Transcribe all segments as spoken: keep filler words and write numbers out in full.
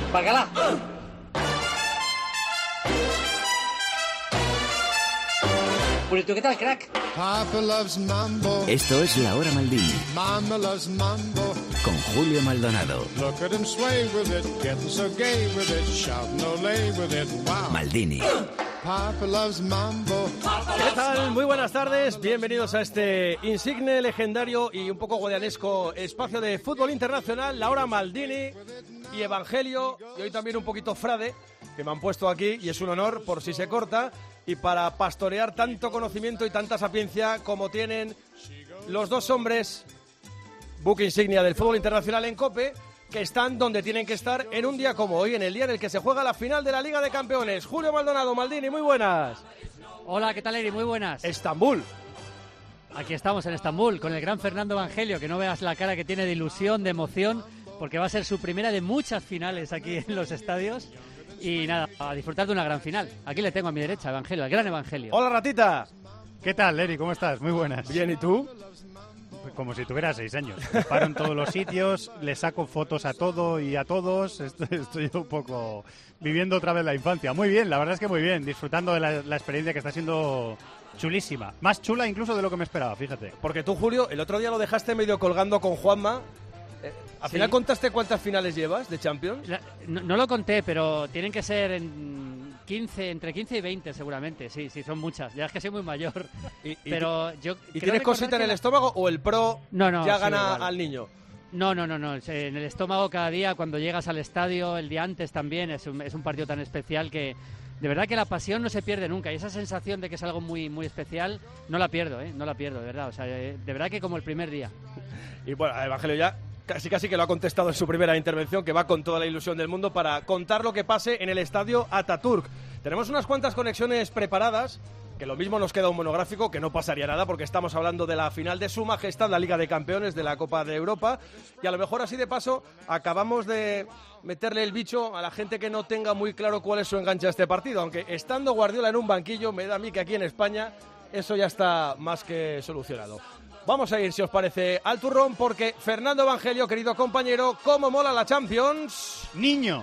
Bacala. Purito, ¿qué tal, crack? Papa loves mambo. Esto es La Hora Maldini. Mama loves mambo. Con Julio Maldonado. Look at him sway with it, getting so gay with it, shouting olé with it, wow. Maldini. Papa loves mambo. ¿Qué tal? Muy buenas tardes, bienvenidos a este insigne, legendario y un poco guadianesco espacio de fútbol internacional, La Hora Maldini y Evangelio, y hoy también un poquito Frade, que me han puesto aquí, y es un honor por si se corta, y para pastorear tanto conocimiento y tanta sapiencia como tienen los dos hombres, buque insignia del fútbol internacional en COPE, que están donde tienen que estar en un día como hoy, en el día en el que se juega la final de la Liga de Campeones. Julio Maldonado, Maldini, muy buenas. Hola, ¿qué tal, Eri? Muy buenas. Estambul. Aquí estamos en Estambul con el gran Fernando Evangelio, que no veas la cara que tiene de ilusión, de emoción, porque va a ser su primera de muchas finales aquí en los estadios. Y nada, a disfrutar de una gran final. Aquí le tengo a mi derecha, Evangelio, el gran Evangelio. Hola, Ratita. ¿Qué tal, Eri? ¿Cómo estás? Muy buenas. Bien, ¿y tú? Como si tuviera seis años. Me paro en todos los sitios, le saco fotos a todo y a todos. Estoy, estoy un poco viviendo otra vez la infancia. Muy bien, la verdad es que muy bien. Disfrutando de la, la experiencia que está siendo chulísima. Más chula incluso de lo que me esperaba, fíjate. Porque tú, Julio, el otro día lo dejaste medio colgando con Juanma. Eh, ¿Al Sí. final contaste cuántas finales llevas de Champions? La- no, no lo conté, pero tienen que ser en quince, entre quince y veinte seguramente. Sí, sí, son muchas. Ya es que soy muy mayor. Y, y- Pero yo ¿Y creo tienes recordar cosita en que el la- estómago o el pro No, no, ya sí, gana igual. al niño? No, no, no, no. En el estómago cada día, cuando llegas al estadio, el día antes también, es un, es un partido tan especial que de verdad que la pasión no se pierde nunca. Y esa sensación de que es algo muy, muy especial, no la pierdo, ¿eh? No la pierdo, de verdad. O sea, eh, de verdad que como el primer día. Y bueno, Evangelio ya casi casi que lo ha contestado en su primera intervención, que va con toda la ilusión del mundo para contar lo que pase en el estadio Atatürk. Tenemos unas cuantas conexiones preparadas, que lo mismo nos queda un monográfico, que no pasaría nada porque estamos hablando de la final de Su Majestad, la Liga de Campeones de la Copa de Europa, y a lo mejor así de paso acabamos de meterle el bicho a la gente que no tenga muy claro cuál es su enganche a este partido, aunque estando Guardiola en un banquillo, me da a mí que aquí en España eso ya está más que solucionado. Vamos a ir, si os parece, al turrón, porque Fernando Evangelio, querido compañero, ¿cómo mola la Champions? ¡Niño!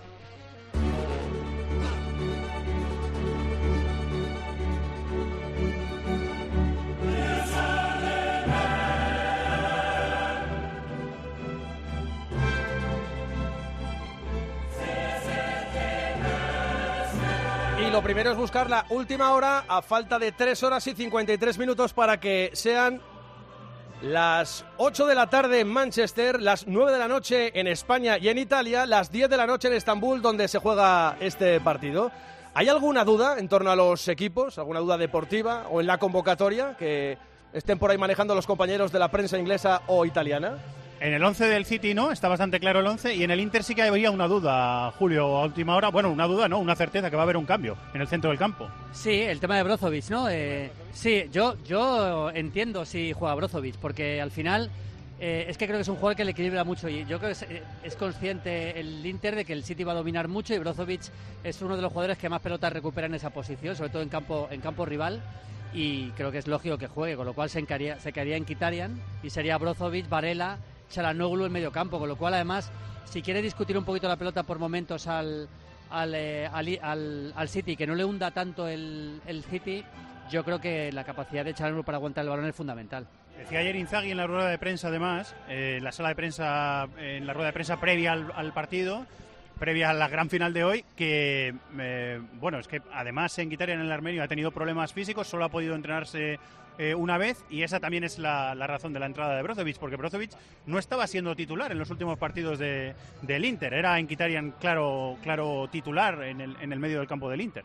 Y lo primero es buscar la última hora a falta de tres horas y cincuenta y tres minutos para que sean las ocho de la tarde en Manchester, las nueve de la noche en España y en Italia, las diez de la noche en Estambul, donde se juega este partido. ¿Hay alguna duda en torno a los equipos? ¿Alguna duda deportiva o en la convocatoria que estén por ahí manejando los compañeros de la prensa inglesa o italiana? En el once del City no, está bastante claro el once, y en el Inter sí que habría una duda, Julio, a última hora. Bueno, una duda no, una certeza, que va a haber un cambio en el centro del campo. Sí, el tema de Brozovic, ¿no? Eh, sí, yo, yo entiendo si juega Brozovic, porque al final eh, es que creo que es un jugador que le equilibra mucho, y yo creo que es, eh, es consciente el Inter de que el City va a dominar mucho, y Brozovic es uno de los jugadores que más pelotas recupera en esa posición, sobre todo en campo, en campo rival, y creo que es lógico que juegue, con lo cual se, encaría, se quedaría en Mkhitaryan y sería Brozovic, Varela, Çalhanoğlu en medio campo, con lo cual además si quiere discutir un poquito la pelota por momentos al, al, eh, al, al, al City, que no le hunda tanto el, el City, yo creo que la capacidad de Çalhanoğlu para aguantar el balón es fundamental. Decía ayer Inzaghi en la rueda de prensa, además, eh, en la sala de prensa, en la rueda de prensa previa al, al partido, previa a la gran final de hoy, que, eh, bueno, es que además en Mkhitaryan, en el armenio, ha tenido problemas físicos, solo ha podido entrenarse eh, una vez, y esa también es la, la razón de la entrada de Brozovic, porque Brozovic no estaba siendo titular en los últimos partidos de, del Inter, era en Mkhitaryan claro, claro titular en el, en el medio del campo del Inter.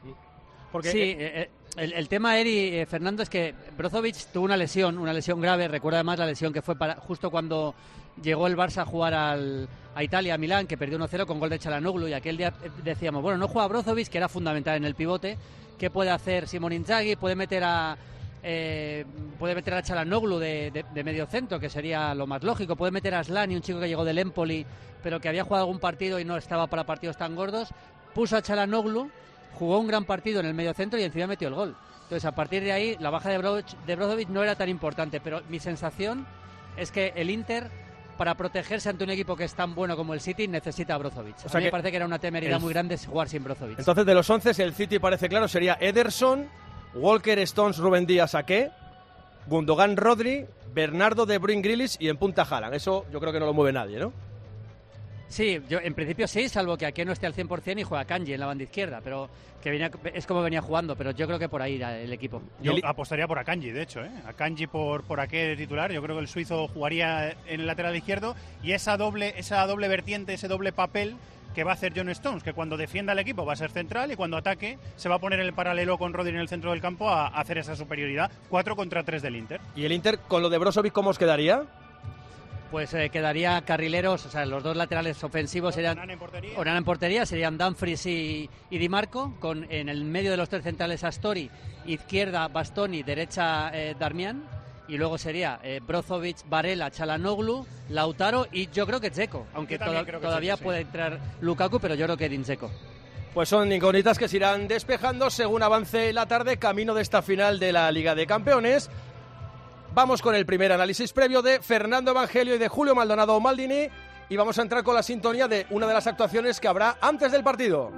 Porque sí, eh, eh, el, el tema, Eri, eh, Fernando, es que Brozovic tuvo una lesión, una lesión grave. Recuerda además la lesión que fue para, justo cuando llegó el Barça a jugar al, a Italia, a Milán, que perdió uno cero con gol de Çalhanoğlu, y aquel día decíamos, bueno, no juega Brozovic, que era fundamental en el pivote. ¿Qué puede hacer Simón Inzaghi? Puede meter a eh, puede meter a Çalhanoğlu de, de, de medio centro, que sería lo más lógico. Puede meter a Aslani, un chico que llegó del Empoli, pero que había jugado algún partido y no estaba para partidos tan gordos. Puso a Çalhanoğlu, jugó un gran partido en el medio centro y encima metió el gol. Entonces, a partir de ahí, la baja de Brozovic, de Brozovic no era tan importante, pero mi sensación es que el Inter para protegerse ante un equipo que es tan bueno como el City, necesita a Brozovic. O sea a mí que me parece que era una temeridad el... muy grande jugar sin Brozovic. Entonces, de los once, el City parece claro, sería Ederson, Walker, Stones, Rubén Díaz, Ake, Gundogan, Rodri, Bernardo, De Bruyne, Grealish y en punta Haaland. Eso yo creo que no lo mueve nadie, ¿no? Sí, yo en principio sí, salvo que Ake no esté al cien por cien y juega Kanji en la banda izquierda, pero que venía, es como venía jugando, pero yo creo que por ahí irá el equipo. Yo apostaría por Akanji, de hecho, ¿eh? Akanji por, por Ake de titular. Yo creo que el suizo jugaría en el lateral izquierdo y esa doble, esa doble vertiente, ese doble papel que va a hacer John Stones, que cuando defienda al equipo va a ser central y cuando ataque se va a poner en el paralelo con Rodri en el centro del campo a, a hacer esa superioridad. cuatro contra tres del Inter. ¿Y el Inter con lo de Brozovic cómo os quedaría? Pues eh, quedaría carrileros, o sea, los dos laterales ofensivos serían Onana en portería. Onana en portería, serían Dumfries y, y Di Marco, con en el medio de los tres centrales Astori, izquierda Bastoni, derecha eh, Darmian, y luego sería eh, Brozovic, Varela, Çalhanoğlu, Lautaro y yo creo que Dzeko, aunque toda, creo que todavía Dzeko, sí. puede entrar Lukaku, pero yo creo que Edin Dzeko. Pues son incógnitas que se irán despejando según avance la tarde, camino de esta final de la Liga de Campeones. Vamos con el primer análisis previo de Fernando Evangelio y de Julio Maldonado Maldini y vamos a entrar con la sintonía de una de las actuaciones que habrá antes del partido.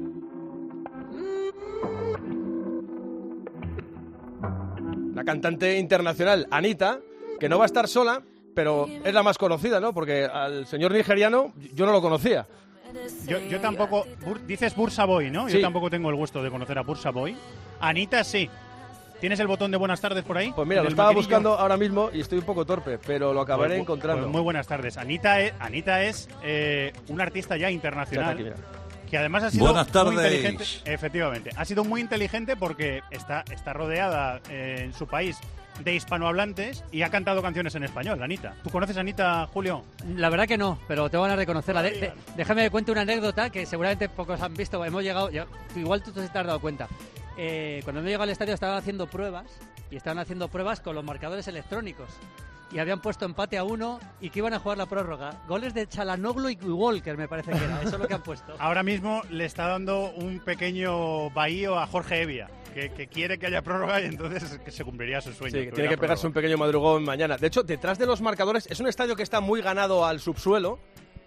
La cantante internacional Anita, que no va a estar sola, pero es la más conocida, ¿no? Porque al señor nigeriano yo no lo conocía. Yo, yo tampoco... Bur, dices Bursa Boy, ¿no? Sí. Yo tampoco tengo el gusto de conocer a Bursa Boy. Anita sí. ¿Tienes el botón de buenas tardes por ahí? Pues mira, lo estaba maquinillo? buscando ahora mismo y estoy un poco torpe, pero lo acabaré Pues, encontrando. Pues muy buenas tardes. Anita es, Anita es eh, una artista ya internacional. Aquí, mira. Que además ha sido Buenas tardes. muy inteligente. Efectivamente, ha sido muy inteligente porque está, está rodeada eh, en su país de hispanohablantes y ha cantado canciones en español, Anita. ¿Tú conoces a Anita, Julio? La verdad que no, pero te van a reconocerla. De, de, déjame que cuente una anécdota que seguramente pocos han visto. Hemos llegado, ya, igual tú te has dado cuenta. Eh, cuando hemos llegado al estadio estaban haciendo pruebas y estaban haciendo pruebas con los marcadores electrónicos. Y habían puesto empate a uno y que iban a jugar la prórroga. Goles de Çalhanoğlu y Walker, me parece que era. Eso es lo que han puesto. Ahora mismo le está dando un pequeño bahío a Jorge Evia, que, que quiere que haya prórroga y entonces que se cumpliría su sueño. Sí, tiene que pegarse un pequeño madrugón mañana. De hecho, detrás de los marcadores es un estadio que está muy ganado al subsuelo.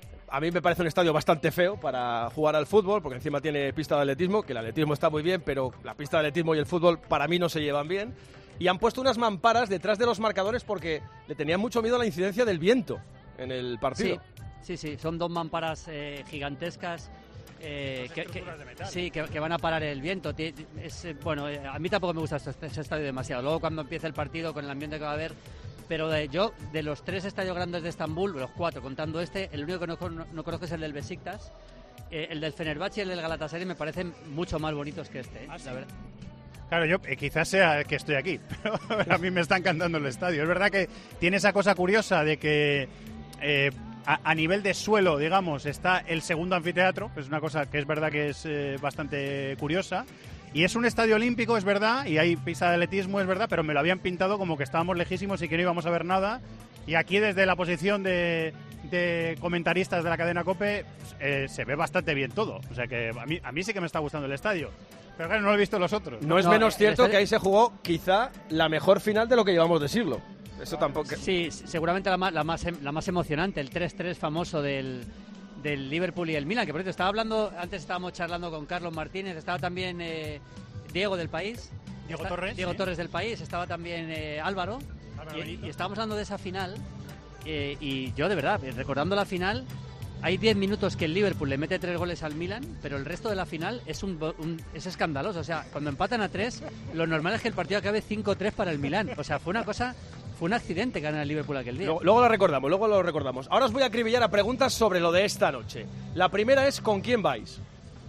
A mí me parece un estadio bastante feo para jugar al fútbol, porque encima tiene pista de atletismo, que el atletismo está muy bien, pero la pista de atletismo y el fútbol para mí no se llevan bien. Y han puesto unas mamparas detrás de los marcadores porque le tenían mucho miedo a la incidencia del viento en el partido. Sí, sí, sí. Son dos mamparas eh, gigantescas. Eh, que, que, sí, que, que van a parar el viento. Es, bueno, a mí tampoco me gusta ese, ese estadio demasiado. Luego cuando empiece el partido con el ambiente que va a haber. Pero de, yo, de los tres estadios grandes de Estambul, los cuatro contando este, el único que no, no, no conozco es el del Besiktas. Eh, el del Fenerbahce y el del Galatasaray me parecen mucho más bonitos que este, ¿eh? ¿Ah, sí? La verdad. Claro, yo eh, quizás sea que estoy aquí, pero a mí me está encantando el estadio. Es verdad que tiene esa cosa curiosa de que eh, a, a nivel de suelo, digamos, está el segundo anfiteatro, es una cosa que es verdad que es eh, bastante curiosa. Y es un estadio olímpico, es verdad, y hay pista de atletismo, es verdad, pero me lo habían pintado como que estábamos lejísimos y que no íbamos a ver nada. Y aquí desde la posición de, de comentaristas de la cadena COPE eh, se ve bastante bien todo. O sea que a mí, a mí sí que me está gustando el estadio. Pero claro, no lo he visto los otros. No, no es no, menos cierto estadio... que ahí se jugó quizá la mejor final de lo que llevamos de siglo. Eso tampoco... Sí, seguramente la más, la más, la más emocionante, el tres tres famoso del, del Liverpool y el Milan, que por cierto estaba hablando, antes estábamos charlando con Carlos Martínez, estaba también eh, Diego del País. Diego está, Torres. Diego ¿sí? Torres del País, estaba también eh, Álvaro. Álvaro y, y estábamos hablando de esa final eh, y yo de verdad, recordando la final, hay diez minutos que el Liverpool le mete tres goles al Milan, pero el resto de la final es un, un es escandaloso. O sea, cuando empatan a tres, lo normal es que el partido acabe cinco tres para el Milan. O sea, fue una cosa... Fue un accidente ganar el Liverpool aquel día. Luego, luego lo recordamos, luego lo recordamos. Ahora os voy a acribillar a preguntas sobre lo de esta noche. La primera es ¿con quién vais?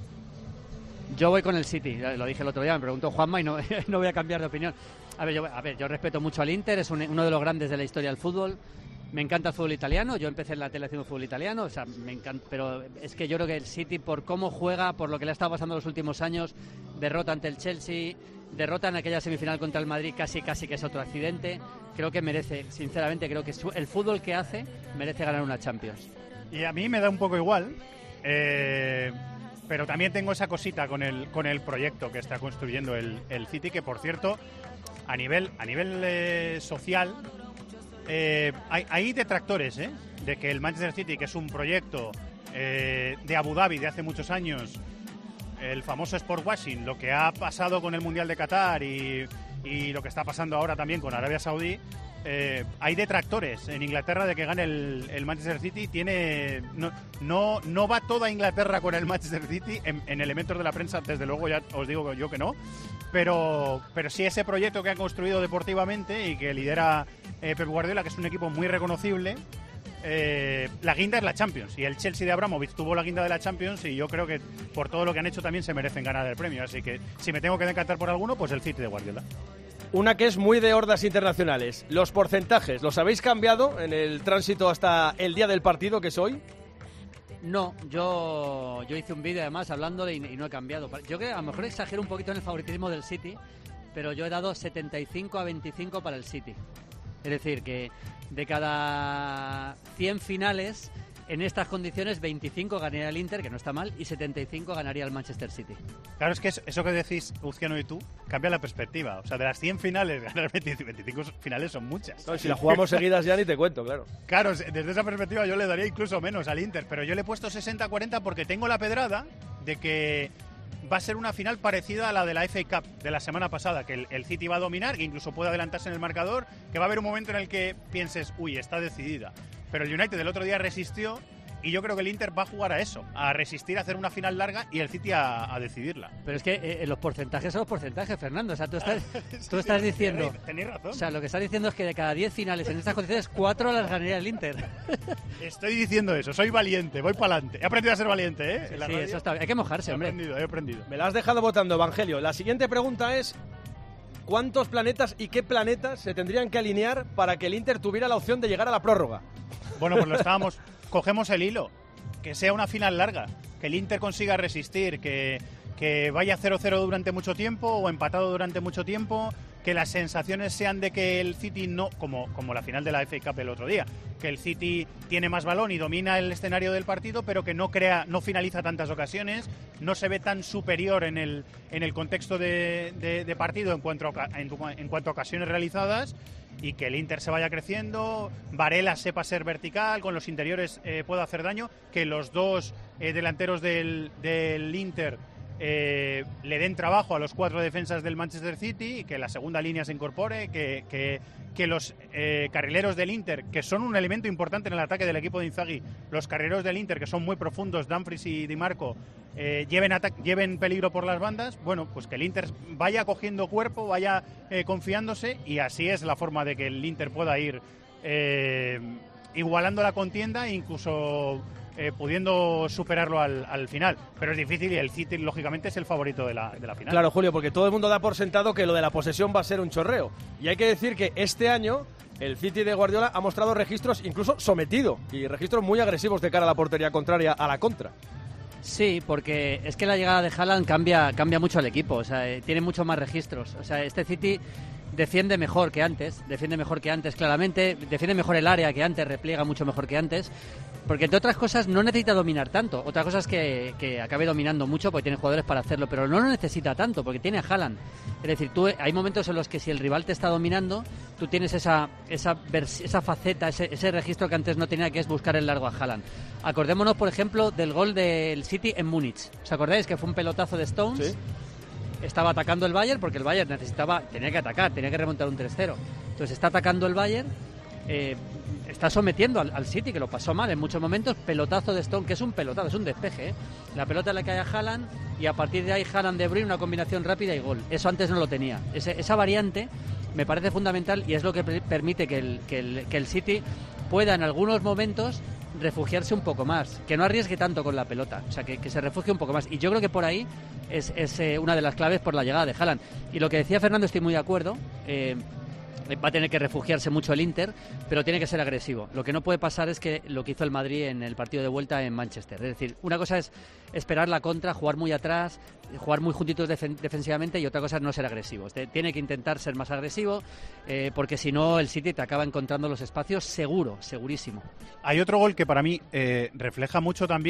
Yo voy con el City, lo dije el otro día, me preguntó Juanma y no, no voy a cambiar de opinión. A ver, yo, a ver, yo respeto mucho al Inter, es un, uno de los grandes de la historia del fútbol. Me encanta el fútbol italiano, yo empecé en la tele haciendo fútbol italiano, o sea, me encanta, pero es que yo creo que el City, por cómo juega, por lo que le ha estado pasando los últimos años, derrota ante el Chelsea, derrota en aquella semifinal contra el Madrid, casi casi que es otro accidente, creo que merece, sinceramente, creo que el fútbol que hace merece ganar una Champions. Y a mí me da un poco igual, eh, pero también tengo esa cosita con el, con el proyecto que está construyendo el, el City, que por cierto, a nivel, a nivel eh, social... eh, hay, hay detractores, ¿eh? De que el Manchester City, que es un proyecto eh, de Abu Dhabi de hace muchos años, el famoso sport washing, lo que ha pasado con el Mundial de Qatar y, y lo que está pasando ahora también con Arabia Saudí, eh, hay detractores en Inglaterra de que gane el, el Manchester City. Tiene no, no no va toda Inglaterra con el Manchester City en, en elementos de la prensa, desde luego ya os digo yo que no, pero pero sí ese proyecto que ha construido deportivamente y que lidera eh, Pep Guardiola, que es un equipo muy reconocible. Eh, la guinda es la Champions, y el Chelsea de Abramovich tuvo la guinda de la Champions, y yo creo que por todo lo que han hecho también se merecen ganar el premio, así que si me tengo que decantar por alguno, pues el City de Guardiola. Una que es muy de hordas internacionales. Los porcentajes, ¿los habéis cambiado en el tránsito hasta el día del partido, que es hoy? No, yo, yo hice un vídeo además hablando y, y no he cambiado. Yo creo que a lo mejor exagero un poquito en el favoritismo del City, pero yo he dado setenta y cinco a veinticinco para el City. Es decir, que de cada cien finales, en estas condiciones, veinticinco ganaría el Inter, que no está mal, y setenta y cinco ganaría el Manchester City. Claro, es que eso que decís, Luciano y tú, cambia la perspectiva. O sea, de las cien finales, ganar veinticinco finales son muchas. No, si las jugamos seguidas ya ni te cuento, claro. Claro, desde esa perspectiva yo le daría incluso menos al Inter, pero yo le he puesto sesenta a cuarenta porque tengo la pedrada de que va a ser una final parecida a la de la F A Cup de la semana pasada, que el, el City va a dominar, que incluso puede adelantarse en el marcador, que va a haber un momento en el que pienses, uy, está decidida. Pero el United el otro día resistió, y yo creo que el Inter va a jugar a eso, a resistir, a hacer una final larga, y el City a, a decidirla. Pero es que eh, los porcentajes son los porcentajes, Fernando. O sea, tú estás, tú estás diciendo... Tenéis razón. O sea, lo que estás diciendo es que de cada diez finales en estas condiciones, cuatro las ganaría el Inter. Estoy diciendo eso, soy valiente, voy para adelante. He aprendido a ser valiente, ¿eh? Sí, En la sí, radio. eso está bien. Hay que mojarse, He hombre. aprendido, he aprendido. Me la has dejado votando, Evangelio. La siguiente pregunta es: ¿cuántos planetas y qué planetas se tendrían que alinear para que el Inter tuviera la opción de llegar a la prórroga? Bueno, pues lo estábamos... Cogemos el hilo. Que sea una final larga, que el Inter consiga resistir, que, que vaya cero cero durante mucho tiempo o empatado durante mucho tiempo, que las sensaciones sean de que el City no, como, como la final de la F A Cup el otro día, que el City tiene más balón y domina el escenario del partido, pero que no crea, no finaliza tantas ocasiones, no se ve tan superior en el, en el contexto de, de, de partido en cuanto, a, en, en cuanto a ocasiones realizadas, y que el Inter se vaya creciendo, Varela sepa ser vertical, con los interiores eh, pueda hacer daño, que los dos eh, delanteros del, del Inter eh, le den trabajo a los cuatro defensas del Manchester City, que la segunda línea se incorpore, que, que, que los eh, carrileros del Inter, que son un elemento importante en el ataque del equipo de Inzaghi, los carrileros del Inter, que son muy profundos, Dumfries y Di Marco, eh, lleven, lleven peligro por las bandas. Bueno, pues que el Inter vaya cogiendo cuerpo, vaya eh, confiándose, y así es la forma de que el Inter pueda ir eh, igualando la contienda e incluso eh, pudiendo superarlo al, al final. Pero es difícil, y el City lógicamente es el favorito de la, de la final. Claro, Julio, porque todo el mundo da por sentado que lo de la posesión va a ser un chorreo, y hay que decir que este año el City de Guardiola ha mostrado registros incluso sometido, y registros muy agresivos de cara a la portería contraria, a la contra. Sí, porque es que la llegada de Haaland cambia, cambia mucho al equipo. O sea, eh, tiene muchos más registros. O sea, este City defiende mejor que antes, defiende mejor que antes claramente, defiende mejor el área que antes, repliega mucho mejor que antes, porque entre otras cosas no necesita dominar tanto. Otra cosa es que, que acabe dominando mucho porque tiene jugadores para hacerlo, pero no lo necesita tanto porque tiene a Haaland. Es decir, tú, hay momentos en los que si el rival te está dominando, tú tienes esa esa, esa faceta, ese, ese registro que antes no tenía, que es buscar el largo a Haaland. Acordémonos, por ejemplo, del gol del City en Múnich. ¿Os acordáis que fue un pelotazo de Stones? Sí. Estaba atacando el Bayern porque el Bayern necesitaba, tenía que atacar, tenía que remontar un tres cero. Entonces está atacando el Bayern, eh, está sometiendo al, al City, que lo pasó mal en muchos momentos. Pelotazo de Stone, que es un pelotazo, es un despeje, ¿eh? La pelota le cae a Haaland y a partir de ahí Haaland de Bruyne, una combinación rápida y gol. Eso antes no lo tenía. Ese, esa variante me parece fundamental, y es lo que permite que el, que el, que el City pueda en algunos momentos refugiarse un poco más, que no arriesgue tanto con la pelota, o sea, que, que se refugie un poco más. Y yo creo que por ahí es, es eh, una de las claves por la llegada de Haaland. Y lo que decía Fernando, estoy muy de acuerdo. Eh, va a tener que refugiarse mucho el Inter, pero tiene que ser agresivo. Lo que no puede pasar es que lo que hizo el Madrid en el partido de vuelta en Manchester. Es decir, una cosa es esperar la contra, jugar muy atrás, jugar muy juntitos defen- defensivamente, y otra cosa es no ser agresivo. Tiene que intentar ser más agresivo, eh, porque si no el City te acaba encontrando los espacios seguro, segurísimo. Hay otro gol que para mí eh, refleja mucho también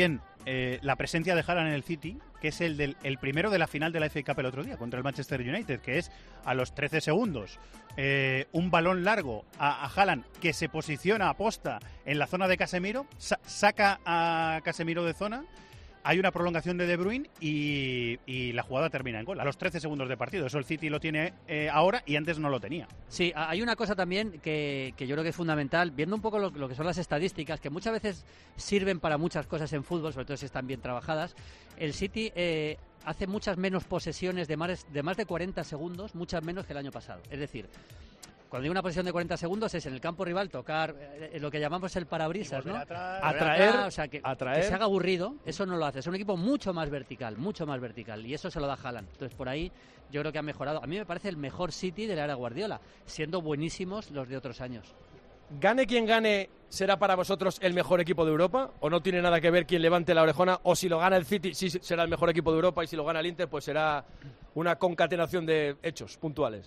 eh, la presencia de Haaland en el City, que es el, del, el primero de la final de la F A Cup el otro día contra el Manchester United, que es a los trece segundos eh, un balón largo a, a Haaland que se posiciona a posta en la zona de Casemiro, sa saca a Casemiro de zona. Hay una prolongación de De Bruyne y, y la jugada termina en gol, a los trece segundos de partido. Eso el City lo tiene eh, ahora y antes no lo tenía. Sí, hay una cosa también que, que yo creo que es fundamental, viendo un poco lo, lo que son las estadísticas, que muchas veces sirven para muchas cosas en fútbol, sobre todo si están bien trabajadas. El City eh, hace muchas menos posesiones de más, de más de cuarenta segundos, muchas menos que el año pasado. Es decir, cuando digo una posición de cuarenta segundos es en el campo rival tocar eh, lo que llamamos el parabrisas, ¿no? Atrás, atraer, atrás, o sea, que, atraer. que se haga aburrido, eso no lo hace. Es un equipo mucho más vertical, mucho más vertical, y eso se lo da Haaland. Entonces, por ahí yo creo que ha mejorado. A mí me parece el mejor City de la era Guardiola, siendo buenísimos los de otros años. Gane quien gane, ¿será para vosotros el mejor equipo de Europa? ¿O no tiene nada que ver quien levante la orejona? ¿O si lo gana el City, sí será el mejor equipo de Europa, y si lo gana el Inter, pues será una concatenación de hechos puntuales?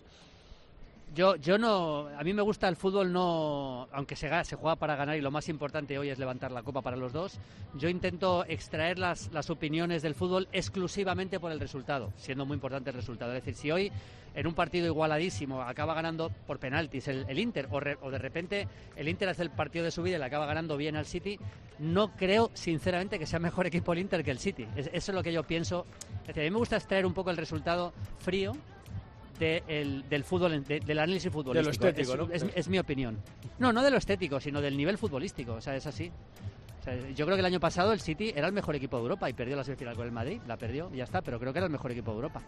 Yo, yo no, a mí me gusta el fútbol, no, aunque se, se juega para ganar y lo más importante hoy es levantar la copa para los dos. Yo intento extraer las, las opiniones del fútbol exclusivamente por el resultado, siendo muy importante el resultado. Es decir, si hoy en un partido igualadísimo acaba ganando por penaltis el, el Inter o, re, o de repente el Inter hace el partido de su vida y le acaba ganando bien al City, no creo sinceramente que sea mejor equipo el Inter que el City. Es, eso es lo que yo pienso. Es decir, a mí me gusta extraer un poco el resultado frío De el, del fútbol, de, del análisis futbolístico. De lo estético, es, ¿no? Es, es mi opinión. No, no de lo estético, sino del nivel futbolístico. O sea, es así. O sea, yo creo que el año pasado el City era el mejor equipo de Europa y perdió la semifinal con el Madrid. La perdió y ya está, pero creo que era el mejor equipo de Europa.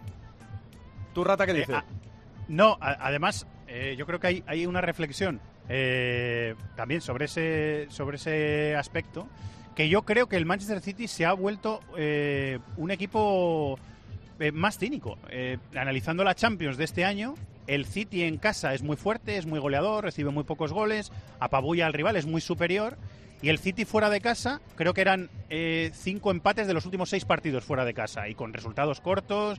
¿Tú, Rata, qué dices? Eh, a, no, a, además, eh, yo creo que hay, hay una reflexión eh, también sobre ese, sobre ese aspecto, que yo creo que el Manchester City se ha vuelto eh, un equipo Eh, más cínico. Eh, analizando la Champions de este año, el City en casa es muy fuerte, es muy goleador, recibe muy pocos goles, apabulla al rival, es muy superior, y el City fuera de casa, creo que eran eh, cinco empates de los últimos seis partidos fuera de casa, y con resultados cortos,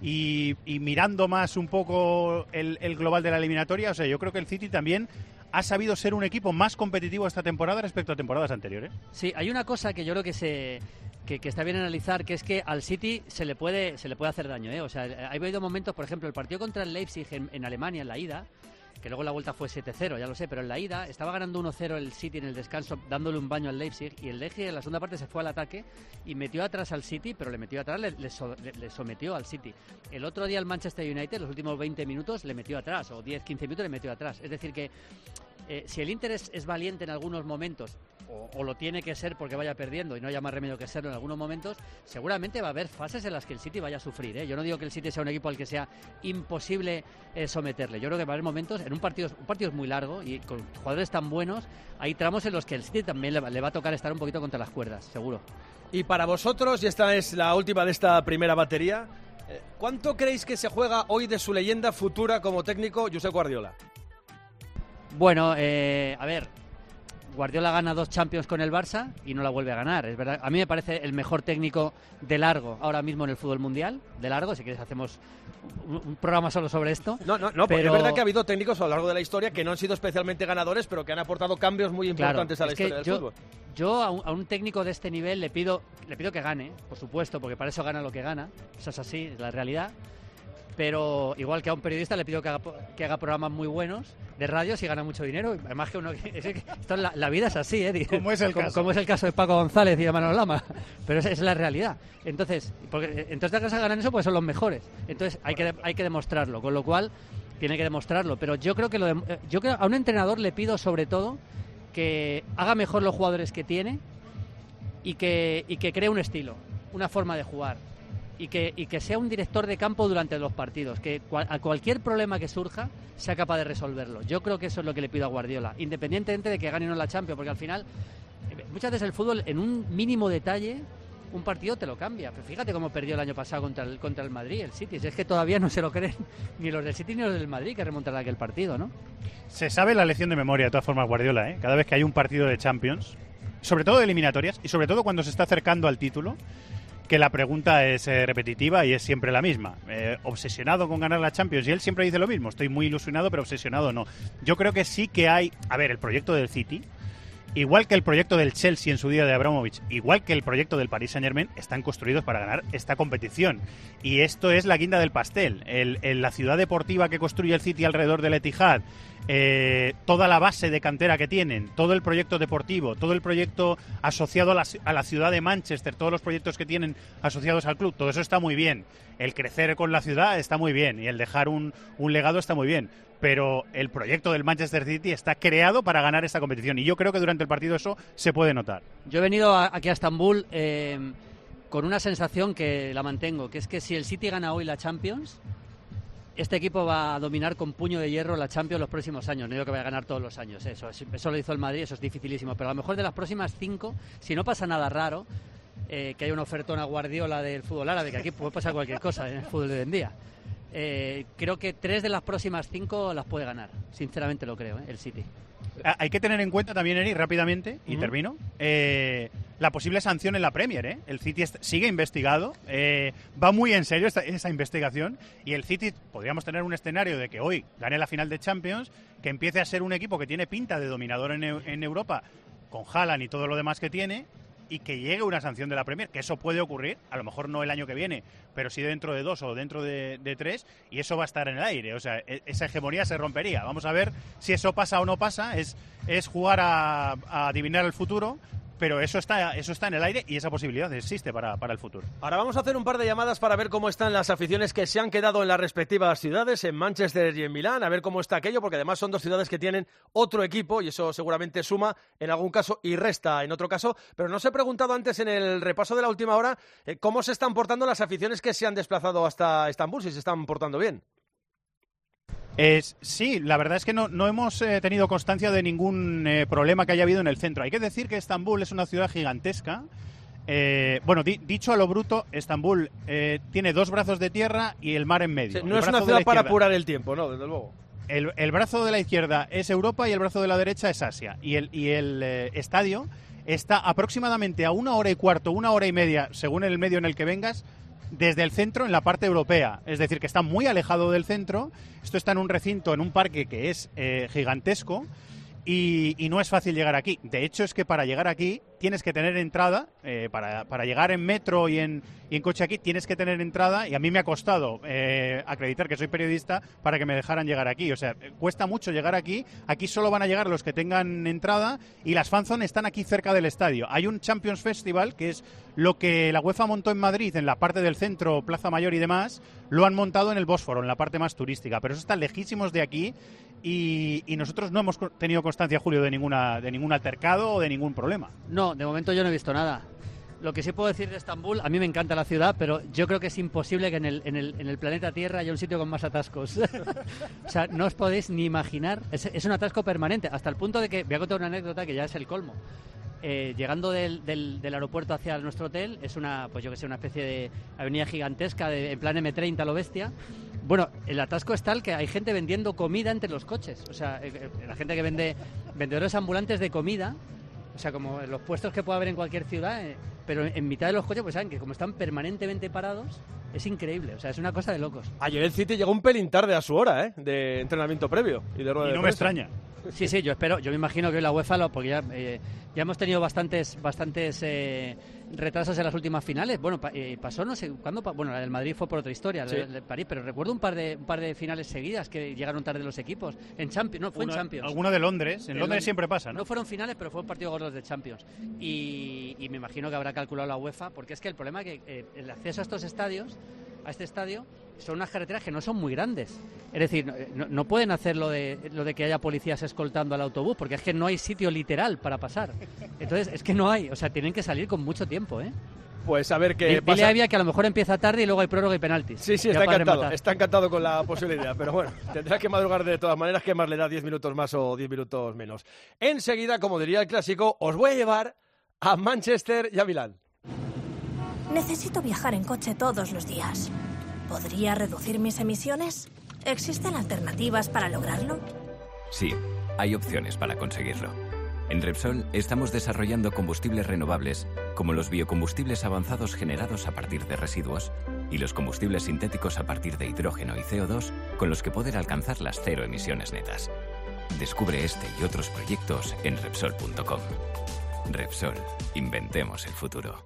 y, y mirando más un poco el, el global de la eliminatoria. O sea, yo creo que el City también ha sabido ser un equipo más competitivo esta temporada respecto a temporadas anteriores. Sí, hay una cosa que yo creo que se... Que, que está bien analizar, que es que al City se le puede se le puede hacer daño, ¿eh? O sea, ha habido momentos, por ejemplo, el partido contra el Leipzig en, en Alemania, en la ida, que luego la vuelta fue siete cero, ya lo sé, pero en la ida estaba ganando uno cero el City en el descanso, dándole un baño al Leipzig, y el Leipzig en la segunda parte se fue al ataque y metió atrás al City, pero le metió atrás, le, le, so, le, le sometió al City. El otro día el Manchester United, los últimos veinte minutos, le metió atrás, o diez quince minutos le metió atrás. Es decir que eh, si el Inter es, es valiente en algunos momentos, O, o lo tiene que ser porque vaya perdiendo y no haya más remedio que serlo en algunos momentos, seguramente va a haber fases en las que el City vaya a sufrir, ¿eh? Yo no digo que el City sea un equipo al que sea imposible eh, someterle. Yo creo que va a haber momentos, en un partido, un partido es muy largo y con jugadores tan buenos, hay tramos en los que el City también le va, le va a tocar estar un poquito contra las cuerdas, seguro. Y para vosotros, y esta es la última de esta primera batería, ¿cuánto creéis que se juega hoy de su leyenda futura como técnico, Josep Guardiola? Bueno, eh, a ver, Guardiola gana dos Champions con el Barça y no la vuelve a ganar. Es verdad, a mí me parece el mejor técnico de largo ahora mismo en el fútbol mundial. De largo, si quieres hacemos un, un programa solo sobre esto. No, no, no, pero es verdad que ha habido técnicos a lo largo de la historia que no han sido especialmente ganadores, pero que han aportado cambios muy importantes claro, a la historia del yo, fútbol. Yo a un, a un técnico de este nivel le pido, le pido que gane, por supuesto, porque para eso gana lo que gana. Eso es así, es la realidad. Pero igual que a un periodista le pido que haga, que haga programas muy buenos de radio si gana mucho dinero. Además que uno es que esto, la, la vida es así, ¿eh? Como es el como, caso. como es el caso de Paco González y de Manolo Lama. Pero esa es la realidad. Entonces, porque entonces las que ganan eso pues son los mejores. Entonces hay que hay que demostrarlo, con lo cual tiene que demostrarlo. Pero yo creo que lo de, yo creo a un entrenador le pido sobre todo que haga mejor los jugadores que tiene y que y que cree un estilo, una forma de jugar. Y que, y que sea un director de campo durante los partidos, que cual, a cualquier problema que surja sea capaz de resolverlo. Yo creo que eso es lo que le pido a Guardiola, independientemente de que gane o no la Champions, porque al final muchas veces el fútbol en un mínimo detalle un partido te lo cambia. Pero fíjate cómo perdió el año pasado contra el, contra el Madrid, el City. Si es que todavía no se lo creen ni los del City ni los del Madrid que remontarán aquel partido, ¿no? Se sabe la lección de memoria de todas formas Guardiola, ¿eh? Cada vez que hay un partido de Champions, sobre todo de eliminatorias y sobre todo cuando se está acercando al título, que la pregunta es eh, repetitiva y es siempre la misma. Eh, obsesionado con ganar la Champions, y él siempre dice lo mismo, estoy muy ilusionado pero obsesionado no. Yo creo que sí que hay, a ver, el proyecto del City igual que el proyecto del Chelsea en su día de Abramovich, igual que el proyecto del Paris Saint-Germain, están construidos para ganar esta competición. Y esto es la guinda del pastel. El, el, la ciudad deportiva que construye el City alrededor del Etihad, eh, toda la base de cantera que tienen, todo el proyecto deportivo, todo el proyecto asociado a la, a la ciudad de Manchester, todos los proyectos que tienen asociados al club, todo eso está muy bien. El crecer con la ciudad está muy bien y el dejar un, un legado está muy bien. Pero el proyecto del Manchester City está creado para ganar esta competición y yo creo que durante el partido eso se puede notar. Yo he venido a, aquí a Estambul eh, con una sensación que la mantengo, que es que si el City gana hoy la Champions, este equipo va a dominar con puño de hierro la Champions los próximos años. No digo que vaya a ganar todos los años, eso, eso lo hizo el Madrid, eso es dificilísimo, pero a lo mejor de las próximas cinco, si no pasa nada raro, eh, que haya una ofertona Guardiola del fútbol árabe, que aquí puede pasar cualquier cosa en el fútbol de hoy en día. Eh, creo que tres de las próximas cinco las puede ganar, sinceramente lo creo, ¿eh? El City. Hay que tener en cuenta también, Eri, rápidamente, y uh-huh. termino, eh, la posible sanción en la Premier. ¿eh? El City sigue investigado, eh, va muy en serio esta, esa investigación, y el City podríamos tener un escenario de que hoy gane la final de Champions, que empiece a ser un equipo que tiene pinta de dominador en, en Europa, con Haaland y todo lo demás que tiene, y que llegue una sanción de la Premier, que eso puede ocurrir, a lo mejor no el año que viene, pero sí dentro de dos o dentro de, de tres, y eso va a estar en el aire, o sea, e- esa hegemonía se rompería. Vamos a ver si eso pasa o no pasa, es, es jugar a, a adivinar el futuro, pero eso está, eso está en el aire y esa posibilidad existe para, para el futuro. Ahora vamos a hacer un par de llamadas para ver cómo están las aficiones que se han quedado en las respectivas ciudades, en Manchester y en Milán, a ver cómo está aquello, porque además son dos ciudades que tienen otro equipo y eso seguramente suma en algún caso y resta en otro caso. Pero no os he preguntado antes en el repaso de la última hora eh, cómo se están portando las aficiones que se han desplazado hasta Estambul, si se están portando bien. Es, sí, la verdad es que no, no hemos eh, tenido constancia de ningún eh, problema que haya habido en el centro. Hay que decir que Estambul es una ciudad gigantesca. Eh, bueno, di, dicho a lo bruto, Estambul eh, tiene dos brazos de tierra y el mar en medio. Sí, no es una ciudad para apurar el tiempo, no, desde luego. El, el brazo de la izquierda es Europa y el brazo de la derecha es Asia. Y el, y el eh, estadio está aproximadamente a una hora y cuarto, una hora y media, según el medio en el que vengas, desde el centro en la parte europea, es decir, que está muy alejado del centro. Esto está en un recinto, en un parque que es eh, gigantesco y, y no es fácil llegar aquí. De hecho, es que para llegar aquí tienes que tener entrada, eh, para, para llegar en metro y en, y en coche aquí tienes que tener entrada y a mí me ha costado eh, acreditar que soy periodista para que me dejaran llegar aquí. O sea, cuesta mucho llegar aquí. Aquí solo van a llegar los que tengan entrada y las fanzones están aquí cerca del estadio. Hay un Champions Festival, que es lo que la UEFA montó en Madrid, en la parte del centro, Plaza Mayor y demás, lo han montado en el Bósforo, en la parte más turística. Pero eso está lejísimos de aquí y, y nosotros no hemos tenido constancia, Julio, de ninguna de ningún altercado o de ningún problema. No, de momento yo no he visto nada. Lo que sí puedo decir de Estambul, a mí me encanta la ciudad, pero yo creo que es imposible que en el, en el, en el planeta Tierra haya un sitio con más atascos. O sea, no os podéis ni imaginar. Es, es un atasco permanente, hasta el punto de que, voy a contar una anécdota que ya es el colmo. Eh, llegando del, del, del aeropuerto hacia nuestro hotel, es una, pues yo que sé, una especie de avenida gigantesca, de, en plan eme treinta, lo bestia. Bueno, el atasco es tal que hay gente vendiendo comida entre los coches. O sea, eh, la gente que vende, vendedores ambulantes de comida, o sea, como los puestos que puede haber en cualquier ciudad, eh, pero en, en mitad de los coches, pues saben que como están permanentemente parados, es increíble, o sea, es una cosa de locos. Ayer el City llegó un pelín tarde a su hora, ¿eh? De entrenamiento previo. Y, de rueda y de no prensa. me extraña. Sí, sí, yo espero, yo me imagino que la UEFA, lo, porque ya, eh, ya hemos tenido bastantes bastantes eh, retrasos en las últimas finales. Bueno, pa, eh, pasó, no sé, ¿cuándo? Pa, bueno, la del Madrid fue por otra historia, sí. la del París, pero recuerdo un par de un par de finales seguidas que llegaron tarde los equipos. En Champions, no, fue Una, en Champions. Alguna de Londres, en, en Londres, Londres siempre pasa, ¿no? No fueron finales, pero fue un partido gordo de Champions. Y, y me imagino que habrá calculado la UEFA, porque es que el problema es que eh, el acceso a estos estadios, a este estadio, son unas carreteras que no son muy grandes. Es decir, no, no pueden hacer lo de, lo de que haya policías escoltando al autobús, porque es que no hay sitio literal para pasar. Entonces, es que no hay. O sea, tienen que salir con mucho tiempo, ¿eh? Pues a ver qué Dile pasa. a Evia que a lo mejor empieza tarde y luego hay prórroga y penaltis. Sí, sí, está encantado. Está encantado con la posibilidad. Pero bueno, tendrá que madrugar de todas maneras. ¿Qué más le da diez minutos más o diez minutos menos? Enseguida, como diría el clásico, os voy a llevar a Manchester y a Milán. Necesito viajar en coche todos los días. ¿Podría reducir mis emisiones? ¿Existen alternativas para lograrlo? Sí, hay opciones para conseguirlo. En Repsol estamos desarrollando combustibles renovables, como los biocombustibles avanzados generados a partir de residuos y los combustibles sintéticos a partir de hidrógeno y ce o dos, con los que poder alcanzar las cero emisiones netas. Descubre este y otros proyectos en Repsol punto com. Repsol, inventemos el futuro.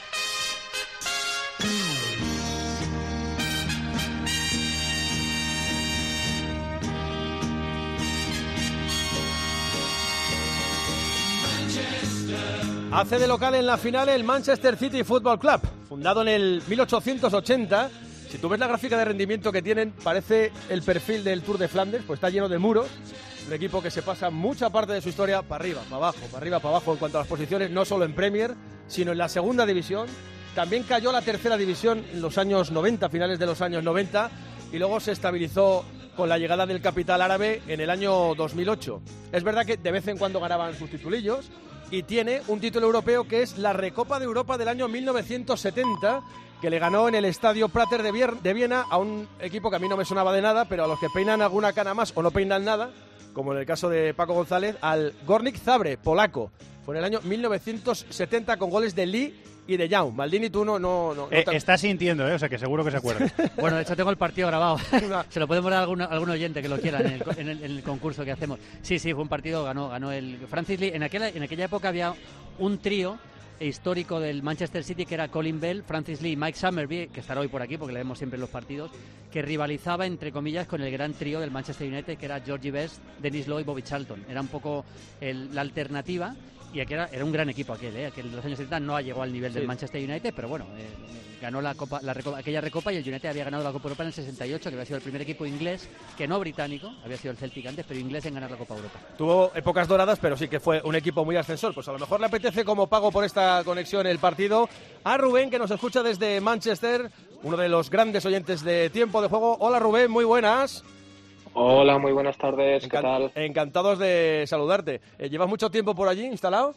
Hace de local en la final el Manchester City Football Club, fundado en el mil ochocientos ochenta. Si tú ves la gráfica de rendimiento que tienen, parece el perfil del Tour de Flandes, pues está lleno de muros. Un equipo que se pasa mucha parte de su historia para arriba, para abajo, para arriba, para abajo en cuanto a las posiciones, no solo en Premier, sino en la segunda división. También cayó a la tercera división en los años noventa, finales de los años noventa, y luego se estabilizó con la llegada del capital árabe en el año dos mil ocho. Es verdad que de vez en cuando ganaban sus titulillos, y tiene un título europeo que es la Recopa de Europa del año mil novecientos setenta, que le ganó en el Estadio Prater de, Vier- de Viena a un equipo que a mí no me sonaba de nada, pero a los que peinan alguna cana más o no peinan nada, como en el caso de Paco González, al Górnik Zabrze, polaco. Fue en el año mil novecientos setenta con goles de Lee y de Young. Maldini, tú no... no, no, eh, no te... Está sintiendo, ¿eh? O sea, que seguro que se acuerda. Bueno, de hecho tengo el partido grabado. Se lo podemos dar a algún, algún oyente que lo quiera en el, en, el, en el concurso que hacemos. Sí, sí, fue un partido, ganó, ganó el Francis Lee. En aquella, en aquella época había un trío histórico del Manchester City que era Colin Bell, Francis Lee y Mike Summerby, que estará hoy por aquí porque le vemos siempre en los partidos, que rivalizaba entre comillas con el gran trío del Manchester United, que era Georgie Best, Dennis Law y Bobby Charlton. Era un poco el, la alternativa. Y aquí era, era un gran equipo aquel, ¿eh? Aquel en los años setenta no llegó al nivel sí. del Manchester United, pero bueno, eh, ganó la Copa, la Recopa, aquella Recopa, y el United había ganado la Copa Europa en el sesenta y ocho, que había sido el primer equipo inglés, que no británico, había sido el Celtic antes, pero inglés en ganar la Copa Europa. Tuvo épocas doradas, pero sí que fue un equipo muy ascensor. Pues a lo mejor le apetece como pago por esta conexión el partido a Rubén, que nos escucha desde Manchester, uno de los grandes oyentes de Tiempo de Juego. Hola Rubén, muy buenas. Hola, muy buenas tardes, ¿qué Encan- tal? Encantados de saludarte. Eh, ¿Llevas mucho tiempo por allí instalado?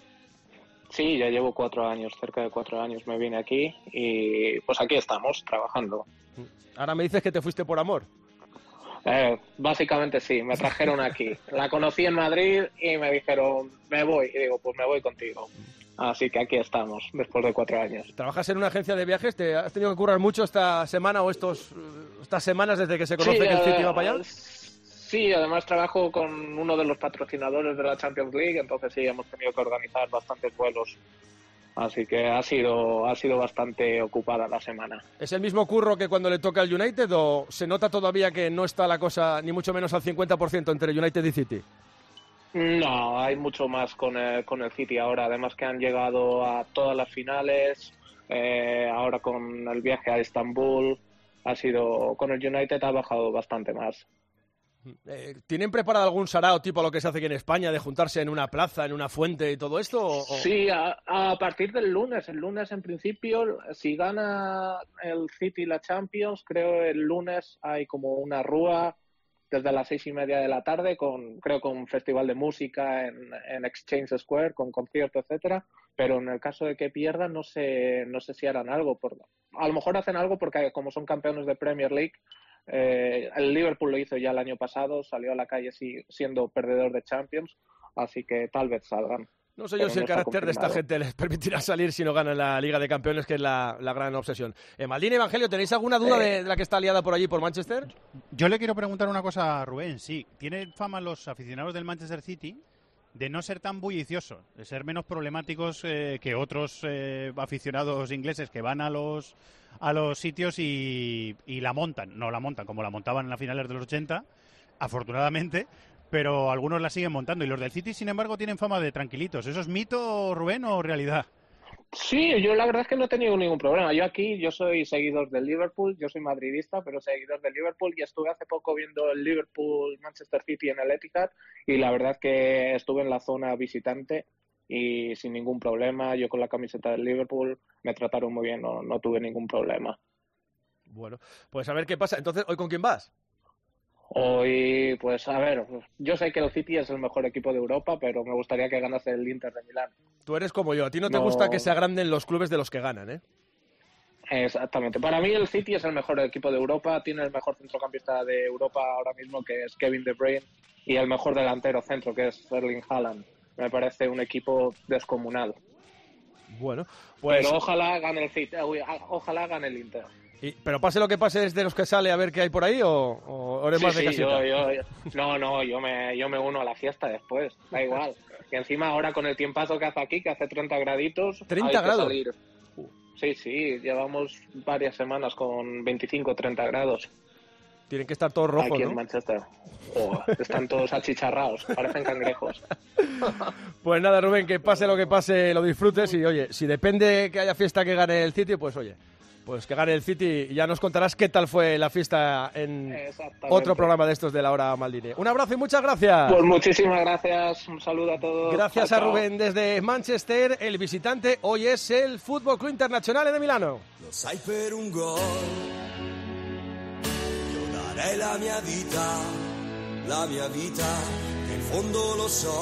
Sí, ya llevo cuatro años, cerca de cuatro años me vine aquí y pues aquí estamos, trabajando. Ahora me dices que te fuiste por amor. Eh, básicamente sí, me trajeron aquí. La conocí en Madrid y me dijeron, me voy, y digo, pues me voy contigo. Así que aquí estamos, después de cuatro años. ¿Trabajas en una agencia de viajes? ¿Te has tenido que currar mucho esta semana o estos estas semanas desde que se conoce sí, que el City eh, va para allá? Sí, además trabajo con uno de los patrocinadores de la Champions League, entonces sí, hemos tenido que organizar bastantes vuelos. Así que ha sido ha sido bastante ocupada la semana. ¿Es el mismo curro que cuando le toca al United o se nota todavía que no está la cosa ni mucho menos al cincuenta por ciento entre United y City? No, hay mucho más con el, con el City ahora, además que han llegado a todas las finales, eh, ahora con el viaje a Estambul, ha sido con el United ha bajado bastante más. Eh, ¿Tienen preparado algún sarao tipo lo que se hace aquí en España, de juntarse en una plaza, en una fuente y todo esto? O, o... Sí, a, a partir del lunes. El lunes, en principio, si gana el City la Champions, creo el lunes hay como una rúa desde las seis y media de la tarde, con creo con un festival de música en, en Exchange Square, con concierto, etcétera. Pero en el caso de que pierdan, no sé, no sé si harán algo. Por, a lo mejor hacen algo porque como son campeones de Premier League, Eh, el Liverpool lo hizo ya el año pasado, salió a la calle si, siendo perdedor de Champions, así que tal vez salgan. No sé yo pero si el no está carácter de esta confirmado. gente les permitirá salir si no ganan la Liga de Campeones, que es la, la gran obsesión. Eh, Maldini, Evangelio, ¿tenéis alguna duda Eh. de, de la que está liada por allí, por Manchester? Yo le quiero preguntar una cosa a Rubén. Sí, tiene fama los aficionados del Manchester City de no ser tan bulliciosos, de ser menos problemáticos eh, que otros eh, aficionados ingleses que van a los a los sitios y, y la montan. No la montan como la montaban en las finales de los ochenta, afortunadamente, pero algunos la siguen montando. Y los del City, sin embargo, tienen fama de tranquilitos. ¿Eso es mito, Rubén, o realidad? Sí, yo la verdad es que no he tenido ningún problema. Yo aquí, yo soy seguidor del Liverpool, yo soy madridista, pero seguidor del Liverpool, y estuve hace poco viendo el Liverpool-Manchester City en el Etihad, y la verdad es que estuve en la zona visitante y sin ningún problema. Yo con la camiseta del Liverpool me trataron muy bien, no, no tuve ningún problema. Bueno, pues a ver qué pasa. Entonces, ¿hoy con quién vas? Hoy, pues a ver, yo sé que el City es el mejor equipo de Europa, pero me gustaría que ganase el Inter de Milán. Tú eres como yo, a ti no te No. gusta que se agranden los clubes de los que ganan, ¿eh? Exactamente. Para mí el City es el mejor equipo de Europa, tiene el mejor centrocampista de Europa ahora mismo, que es Kevin De Bruyne, y el mejor delantero centro, que es Erling Haaland. Me parece un equipo descomunal. Bueno, pues... Pero ojalá gane el City, uy, ojalá gane el Inter. Y, ¿Pero pase lo que pase, es de los que sale a ver qué hay por ahí o, o eres Sí, más de sí, casita? yo, yo, yo- no, no, yo me, yo me uno a la fiesta después, da igual. Y encima ahora con el tiempazo que hace aquí, que hace treinta graditos... ¿treinta hay que grados? salir. Sí, sí, llevamos varias semanas con veinticinco, treinta grados Tienen que estar todos rojos, aquí ¿no? en Manchester. Oh, están todos achicharrados, parecen cangrejos. Pues nada, Rubén, que pase lo que pase, lo disfrutes y, oye, si depende que haya fiesta que gane el City, pues, oye, pues que gane el City y ya nos contarás qué tal fue la fiesta en Exactamente. otro programa de estos de la hora Maldini. Un abrazo y muchas gracias. Pues muchísimas gracias, un saludo a todos. Gracias Chao, a chao. Rubén desde Manchester. El visitante hoy es el Football Club Internazionale de Milano. Lo sai per un gol, io darei la mia vita, la mia vita, che in fondo lo so,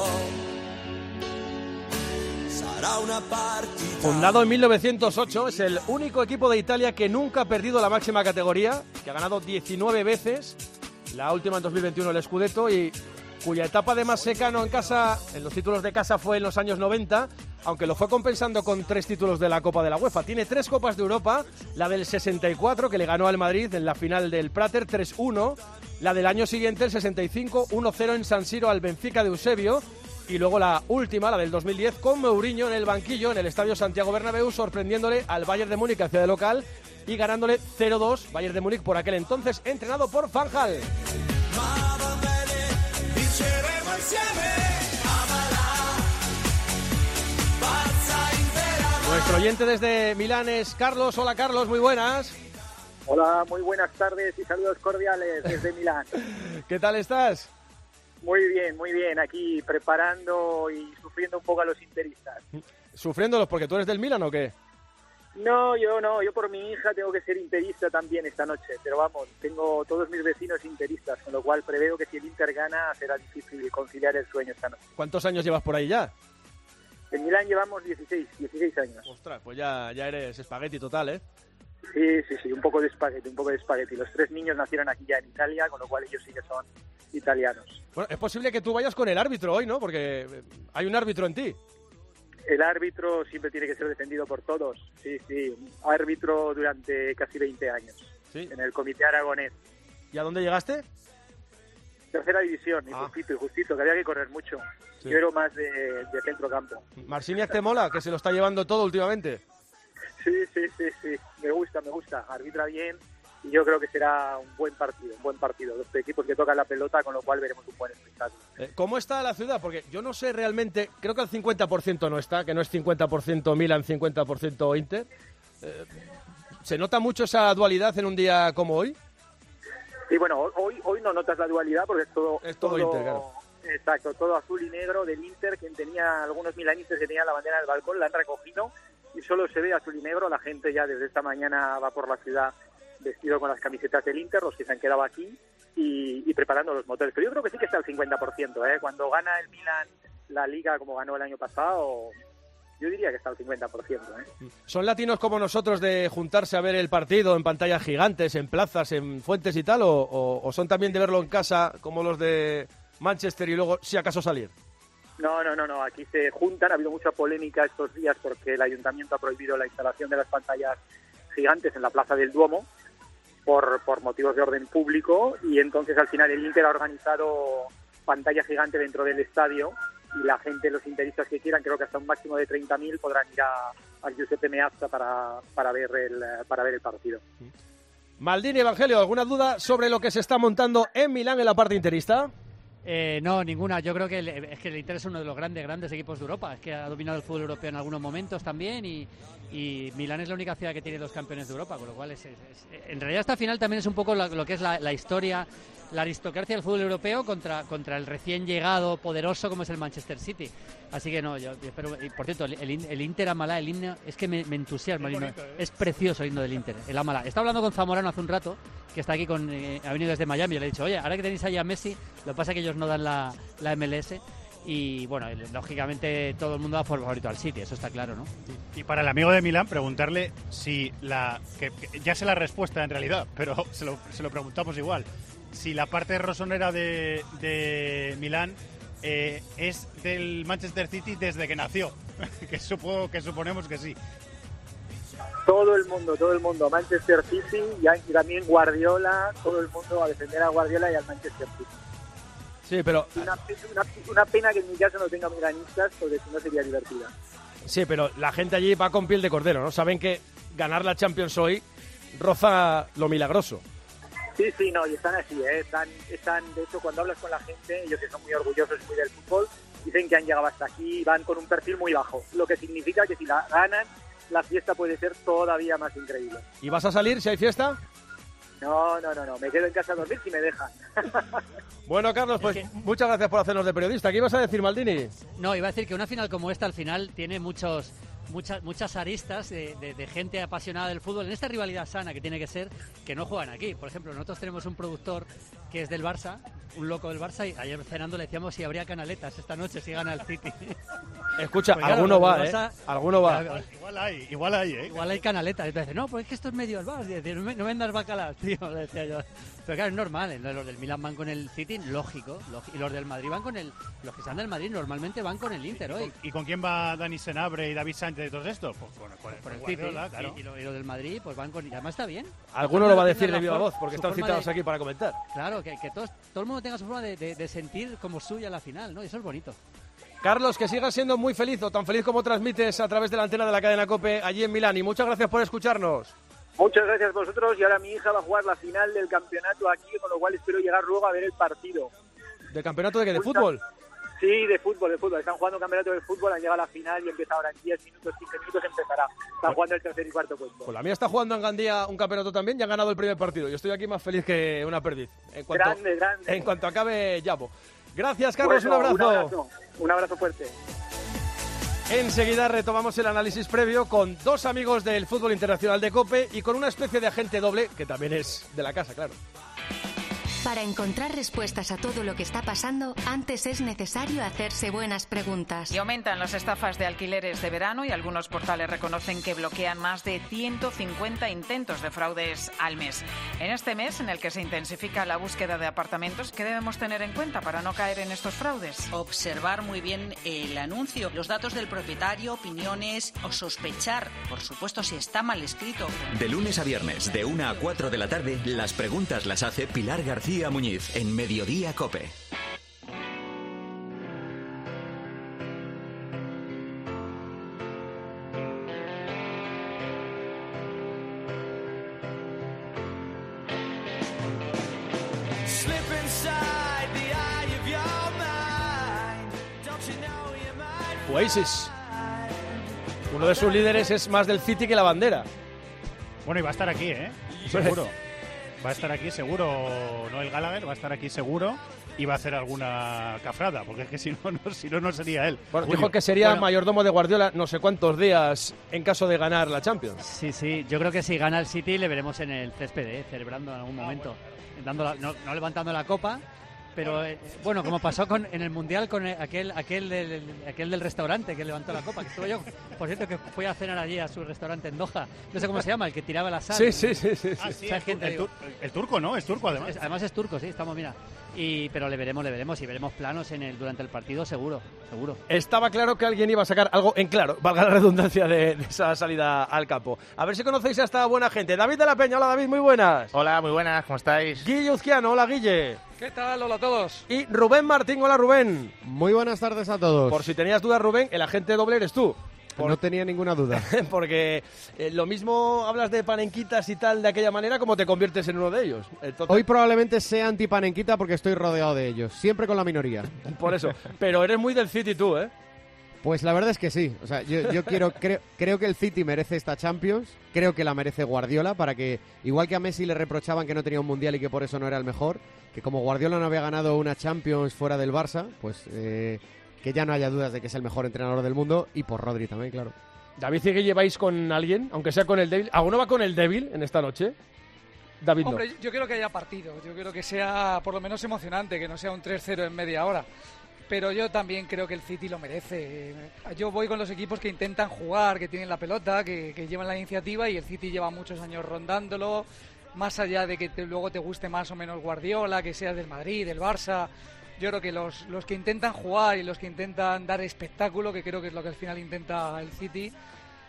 sarà una partita. Fundado en mil novecientos ocho, es el único equipo de Italia que nunca ha perdido la máxima categoría, que ha ganado diecinueve veces, la última en dos mil veintiuno el Scudetto, y cuya etapa de más secano en casa, en los títulos de casa, fue en los años noventa, aunque lo fue compensando con tres títulos de la Copa de la UEFA. Tiene tres Copas de Europa, la del sesenta y cuatro, que le ganó al Madrid en la final del Prater tres uno, la del año siguiente, el sesenta y cinco, uno cero en San Siro al Benfica de Eusebio, y luego la última, la del dos mil diez, con Mourinho en el banquillo en el Estadio Santiago Bernabéu, sorprendiéndole al Bayern de Múnich hacia de local y ganándole cero dos, Bayern de Múnich por aquel entonces entrenado por Van Gaal. Nuestro oyente desde Milán es Carlos. Hola Carlos, muy buenas. Hola, muy buenas tardes y saludos cordiales desde Milán. ¿Qué tal estás? Muy bien, muy bien. Aquí preparando y sufriendo un poco a los interistas. ¿Sufriéndolos porque tú eres del Milán o qué? No, yo no. Yo por mi hija tengo que ser interista también esta noche. Pero vamos, tengo todos mis vecinos interistas, con lo cual preveo que si el Inter gana será difícil conciliar el sueño esta noche. ¿Cuántos años llevas por ahí ya? En Milán llevamos dieciséis, dieciséis años. Ostras, pues ya, ya eres espagueti total, ¿eh? Sí, sí, sí, un poco de espagueti, un poco de espagueti. Los tres niños nacieron aquí ya en Italia, con lo cual ellos sí que son italianos. Bueno, es posible que tú vayas con el árbitro hoy, ¿no? Porque hay un árbitro en ti. El árbitro siempre tiene que ser defendido por todos. Sí, sí, árbitro durante casi veinte años. Sí. En el Comité Aragonés. ¿Y a dónde llegaste? Tercera división, y Ah. justito, y justito, que había que correr mucho. Sí. Yo era más de, de centro campo. Marciniak te mola, que se lo está llevando todo últimamente. Sí, sí, sí, sí, me gusta, me gusta. Arbitra bien y yo creo que será un buen partido, un buen partido. Dos equipos que tocan la pelota, con lo cual veremos un buen espectáculo. Eh, ¿Cómo está la ciudad? Porque yo no sé realmente, creo que al cincuenta por ciento no está, que no es cincuenta por ciento Milan, cincuenta por ciento Inter. Eh, ¿Se nota mucho esa dualidad en un día como hoy? Y bueno, hoy hoy no notas la dualidad porque es todo... Es todo Inter, claro. Exacto, todo azul y negro del Inter, quien tenía algunos milanites que tenían la bandera del balcón, la han recogido y solo se ve azul y negro. La gente ya desde esta mañana va por la ciudad vestido con las camisetas del Inter, los que se han quedado aquí, y, y preparando los motores. Pero yo creo que sí que está al cincuenta por ciento, ¿eh? Cuando gana el Milan la Liga como ganó el año pasado, yo diría que está al cincuenta por ciento, ¿eh? ¿Son latinos como nosotros de juntarse a ver el partido en pantallas gigantes, en plazas, en fuentes y tal, o, o, o son también de verlo en casa como los de Manchester y luego, si acaso, salir? No, no, no, no. Aquí se juntan. Ha habido mucha polémica estos días porque el ayuntamiento ha prohibido la instalación de las pantallas gigantes en la Plaza del Duomo por, por motivos de orden público, y entonces al final el Inter ha organizado pantalla gigante dentro del estadio y la gente, los interistas que quieran, creo que hasta un máximo de treinta mil podrán ir a, al Giuseppe Meazza para, para, ver el, para ver el partido. Maldini, Evangelio, ¿alguna duda sobre lo que se está montando en Milán en la parte interista? Eh, no, ninguna. Yo creo que el, es que el Inter es uno de los grandes, grandes equipos de Europa. Es que ha dominado el fútbol europeo en algunos momentos también y, y Milán es la única ciudad que tiene dos campeones de Europa, con lo cual es, es, es, en realidad esta final también es un poco lo, lo que es la, la historia, la aristocracia del fútbol europeo contra, contra el recién llegado poderoso como es el Manchester City. Así que no, yo espero. Y por cierto, el, el, el Inter Amalá, el himno, es que me, me entusiasma. Es, bonito, ¿eh? Es precioso el himno del Inter, el Amalá. Estaba hablando con Zamorano hace un rato, que está aquí, con eh, ha venido desde Miami. Yo le he dicho, oye, ahora que tenéis ahí a Messi, lo que pasa es que ellos no dan la, la M L S. Y bueno, lógicamente todo el mundo da por favorito al City, eso está claro, ¿no? Y para el amigo de Milán, preguntarle si la. Que, que ya sé la respuesta en realidad, pero se lo, se lo preguntamos igual. Si la parte rosonera de, de Milán eh, es del Manchester City desde que nació, que supongo que suponemos que sí. todo el mundo, todo el mundo, Manchester City y también Guardiola, todo el mundo a defender a Guardiola y al Manchester City. Sí, pero... Una, una, una pena que en mi caso no tenga milanistas, porque si no sería divertida. Sí, pero la gente allí va con piel de cordero, ¿no? Saben que ganar la Champions hoy roza lo milagroso. Sí, sí, no, y están así, ¿eh? Están, están, de hecho, cuando hablas con la gente, ellos que son muy orgullosos muy del fútbol, dicen que han llegado hasta aquí y van con un perfil muy bajo, lo que significa que si la ganan, la fiesta puede ser todavía más increíble. ¿Y vas a salir si hay fiesta? No, no, no, no, me quedo en casa a dormir si me dejan. Bueno, Carlos, pues es que... muchas gracias por hacernos de periodista. ¿Qué ibas a decir, Maldini? No, iba a decir que una final como esta al final tiene muchos... Muchas, muchas aristas de, de, de gente apasionada del fútbol en esta rivalidad sana que tiene que ser, que no juegan aquí. Por ejemplo, nosotros tenemos un productor que es del Barça, un loco del Barça, y ayer cenando le decíamos si habría canaletas esta noche si gana el City. Escucha, pues claro, alguno va, Barça, ¿eh? Alguno va. Igual, igual hay, igual hay, ¿eh? Igual hay canaletas. Y te dice, no, pues es que esto es medio el Barça. No, no vendas bacalas, tío, le decía yo. Pero claro, es normal, ¿eh? Los del Milan van con el City, lógico, lógico. Y los del Madrid van con el... Los que están del Madrid normalmente van con el Inter hoy. ¿Y con quién va Dani Senabre y David Sánchez de todos estos? Pues con, con, por el Guardiola, City, claro. y, y, lo, y lo del Madrid, pues van con... Y además está bien. Alguno lo va a decir de viva voz, porque están citados de, aquí para comentar. Claro, que, que todos, todo el mundo tenga su forma de, de, de sentir como suya la final, ¿no? Y eso es bonito. Carlos, que sigas siendo muy feliz, o tan feliz como transmites a través de la antena de la cadena COPE allí en Milán. Y muchas gracias por escucharnos. Muchas gracias a vosotros, y ahora mi hija va a jugar la final del campeonato aquí, con lo cual espero llegar luego a ver el partido. ¿De campeonato de qué? ¿De fútbol? Sí, de fútbol, de fútbol. Están jugando un campeonato de fútbol, han llegado a la final y empieza ahora en diez minutos, quince minutos empezará. Están jugando el tercer y cuarto puesto. Pues la mía está jugando en Gandía un campeonato también y han ganado el primer partido. Yo estoy aquí más feliz que una perdiz. En cuanto, grande, grande. En cuanto acabe, llamo. Gracias, Carlos, bueno, un abrazo. Un abrazo, un abrazo fuerte. Enseguida retomamos el análisis previo con dos amigos del fútbol internacional de COPE y con una especie de agente doble, que también es de la casa, claro. Para encontrar respuestas a todo lo que está pasando, antes es necesario hacerse buenas preguntas. Y aumentan las estafas de alquileres de verano y algunos portales reconocen que bloquean más de ciento cincuenta intentos de fraudes al mes. En este mes, en el que se intensifica la búsqueda de apartamentos, ¿qué debemos tener en cuenta para no caer en estos fraudes? Observar muy bien el anuncio, los datos del propietario, opiniones o sospechar, por supuesto, si está mal escrito. De lunes a viernes, de una a cuatro de la tarde, las preguntas las hace Pilar García Muñiz en Mediodía COPE. Oasis. Uno de sus líderes es más del City que la bandera. Bueno, y va a estar aquí, ¿eh? Seguro. Va a estar aquí seguro Noel Gallagher, va a estar aquí seguro y va a hacer alguna cafrada, porque es que si no, no, si no, no sería él. Bueno, Julio. dijo que sería bueno. mayordomo de Guardiola no sé cuántos días en caso de ganar la Champions. Sí, sí, yo creo que si gana el City le veremos en el césped, ¿eh? Celebrando en algún momento, dando la, no, no levantando la copa, pero eh, bueno, como pasó con, en el Mundial con el, aquel aquel del, aquel del restaurante que levantó la copa, que estuve yo, por cierto, que fui a cenar allí a su restaurante en Doha, no sé cómo se llama, el que tiraba la sal. Sí, sí, sí. sí, sí. Ah, sí, el, gente, el, tur el turco, ¿no? Es turco, además. Es, además es turco, sí, estamos, mira. Y, pero le veremos, le veremos y veremos planos en el durante el partido, seguro, seguro. Estaba claro que alguien iba a sacar algo en claro, valga la redundancia de, de esa salida al campo. A ver si conocéis a esta buena gente. David de la Peña, hola David, muy buenas. Hola, muy buenas, ¿cómo estáis? Guille Uzquiano, hola Guille. ¿Qué tal? Hola a todos. Y Rubén Martín, hola Rubén. Muy buenas tardes a todos. Por si tenías dudas, Rubén, el agente doble eres tú. Por... No tenía ninguna duda. Porque eh, lo mismo hablas de panenquitas y tal de aquella manera como te conviertes en uno de ellos. Entonces... Hoy probablemente sea antipanenquita porque estoy rodeado de ellos, siempre con la minoría. Por eso. Pero eres muy del City tú, ¿eh? Pues la verdad es que sí. O sea, yo, yo quiero, creo, creo que el City merece esta Champions, creo que la merece Guardiola, para que, igual que a Messi le reprochaban que no tenía un Mundial y que por eso no era el mejor, que como Guardiola no había ganado una Champions fuera del Barça, pues... Eh, que ya no haya dudas de que es el mejor entrenador del mundo, y por Rodri también, claro. David, ¿y que lleváis con alguien, aunque sea con el débil? ¿Alguno va con el débil en esta noche? David, Hombre, no. yo quiero que haya partido, yo quiero que sea por lo menos emocionante, que no sea un tres cero en media hora. Pero yo también creo que el City lo merece. Yo voy con los equipos que intentan jugar, que tienen la pelota, que, que llevan la iniciativa, y el City lleva muchos años rondándolo, más allá de que te, luego te guste más o menos Guardiola, que seas del Madrid, del Barça. Yo creo que los, los que intentan jugar y los que intentan dar espectáculo, que creo que es lo que al final intenta el City,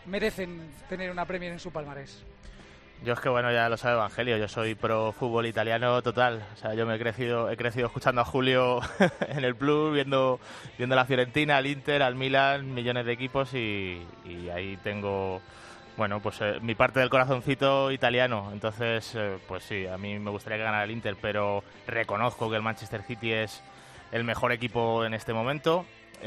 merecen tener una Premier en su palmarés. Yo es que, bueno, ya lo sabe Evangelio, yo soy pro fútbol italiano total. O sea, yo me he crecido he crecido escuchando a Julio en el Plus, viendo viendo la Fiorentina, al Inter, al Milan, millones de equipos y, y ahí tengo, bueno, pues eh, mi parte del corazoncito italiano. Entonces, eh, pues sí, a mí me gustaría que ganara el Inter, pero reconozco que el Manchester City es el mejor equipo en este momento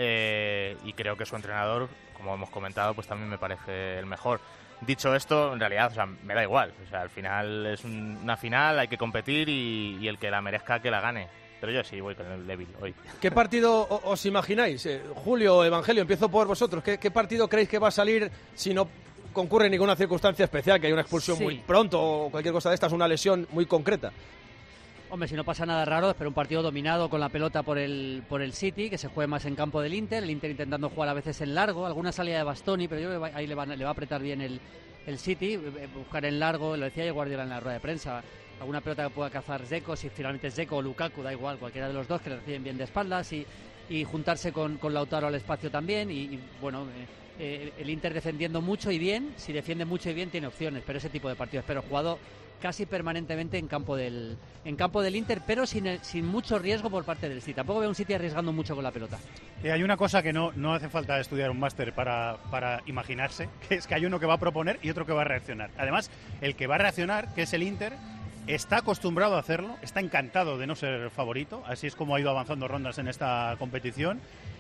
eh, y creo que su entrenador, como hemos comentado, pues también me parece el mejor. Dicho esto, en realidad, o sea, me da igual. O sea, al final es un, una final, hay que competir y, y el que la merezca que la gane. Pero yo sí voy con el débil hoy. ¿Qué partido os imagináis? Eh, Julio, Evangelio, empiezo por vosotros. ¿Qué, ¿Qué partido creéis que va a salir si no concurre ninguna circunstancia especial, que hay una expulsión sí. muy pronto o cualquier cosa de estas, una lesión muy concreta? Hombre, si no pasa nada raro, espero un partido dominado con la pelota por el por el City, que se juegue más en campo del Inter, el Inter intentando jugar a veces en largo, alguna salida de Bastoni, pero yo creo que ahí le va, le va a apretar bien el, el City, buscar en largo, lo decía Guardiola en la rueda de prensa, alguna pelota que pueda cazar Dzeko, si finalmente es Dzeko o Lukaku, da igual, cualquiera de los dos, que le reciben bien de espaldas, y, y juntarse con, con Lautaro al espacio también, y, y bueno... Eh, eh, el Inter defendiendo mucho y bien, si defiende mucho y bien tiene opciones, pero ese tipo de partidos, pero jugado casi permanentemente en campo del en campo del Inter, pero sin, el, sin mucho riesgo por parte del City. Tampoco veo un City arriesgando mucho con la pelota. Y hay una cosa que no, no hace falta estudiar un máster para, para imaginarse, que es que hay uno que va a proponer y otro que va a reaccionar. Además, el que va a reaccionar, que es el Inter, está acostumbrado a hacerlo, está encantado de no ser favorito, así es como ha ido avanzando rondas en esta competición.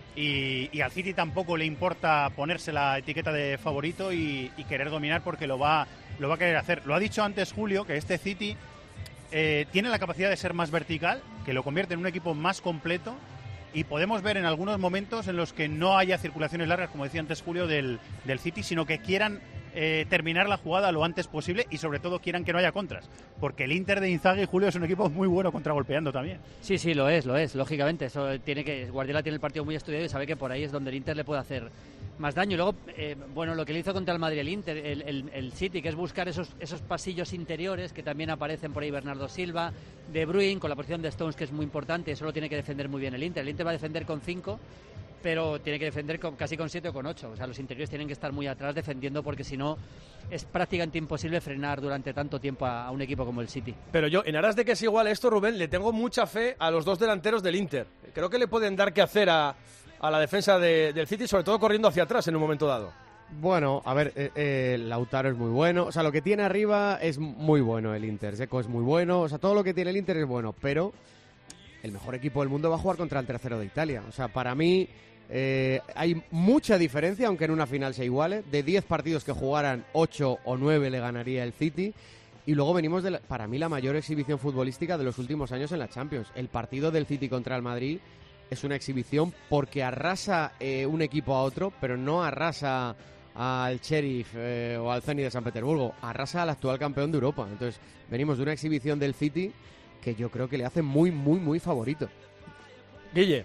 Y, y al City tampoco le importa ponerse la etiqueta de favorito y, y querer dominar porque lo va, lo va a querer hacer. Lo ha dicho antes Julio, que este City eh, tiene la capacidad de ser más vertical, que lo convierte en un equipo más completo y podemos ver en algunos momentos en los que no haya circulaciones largas, como decía antes Julio, del, del City, sino que quieran eh, terminar la jugada lo antes posible y sobre todo quieran que no haya contras, porque el Inter de Inzaghi, Julio, es un equipo muy bueno contragolpeando también. Sí, sí, lo es, lo es, lógicamente. Eso tiene que Guardiola tiene el partido muy estudiado y sabe que por ahí es donde el Inter le puede hacer más daño. Y luego, eh, bueno, lo que le hizo contra el Madrid el Inter, el, el, el City, que es buscar esos, esos pasillos interiores que también aparecen por ahí Bernardo Silva, De Bruyne, con la posición de Stones, que es muy importante, eso lo tiene que defender muy bien el Inter. El Inter va a defender con cinco, pero tiene que defender con, casi con siete o con ocho. O sea, los interiores tienen que estar muy atrás defendiendo, porque si no es prácticamente imposible frenar durante tanto tiempo a, a un equipo como el City. Pero yo, en aras de que es igual esto, Rubén, le tengo mucha fe a los dos delanteros del Inter. Creo que le pueden dar que hacer a, a la defensa de, del City, sobre todo corriendo hacia atrás en un momento dado. Bueno, a ver, eh, eh, Lautaro es muy bueno, o sea, lo que tiene arriba es muy bueno el Inter, Dzeko es muy bueno, o sea, todo lo que tiene el Inter es bueno, pero el mejor equipo del mundo va a jugar contra el tercero de Italia. O sea, para mí eh, hay mucha diferencia, aunque en una final se iguale. De diez partidos que jugaran, ocho o nueve le ganaría el City. Y luego venimos de, la, para mí, la mayor exhibición futbolística de los últimos años en la Champions. El partido del City contra el Madrid es una exhibición porque arrasa eh, un equipo a otro, pero no arrasa al Sheriff eh, o al Zenit de San Petersburgo, arrasa al actual campeón de Europa. Entonces, venimos de una exhibición del City que yo creo que le hace muy, muy, muy favorito. Guille.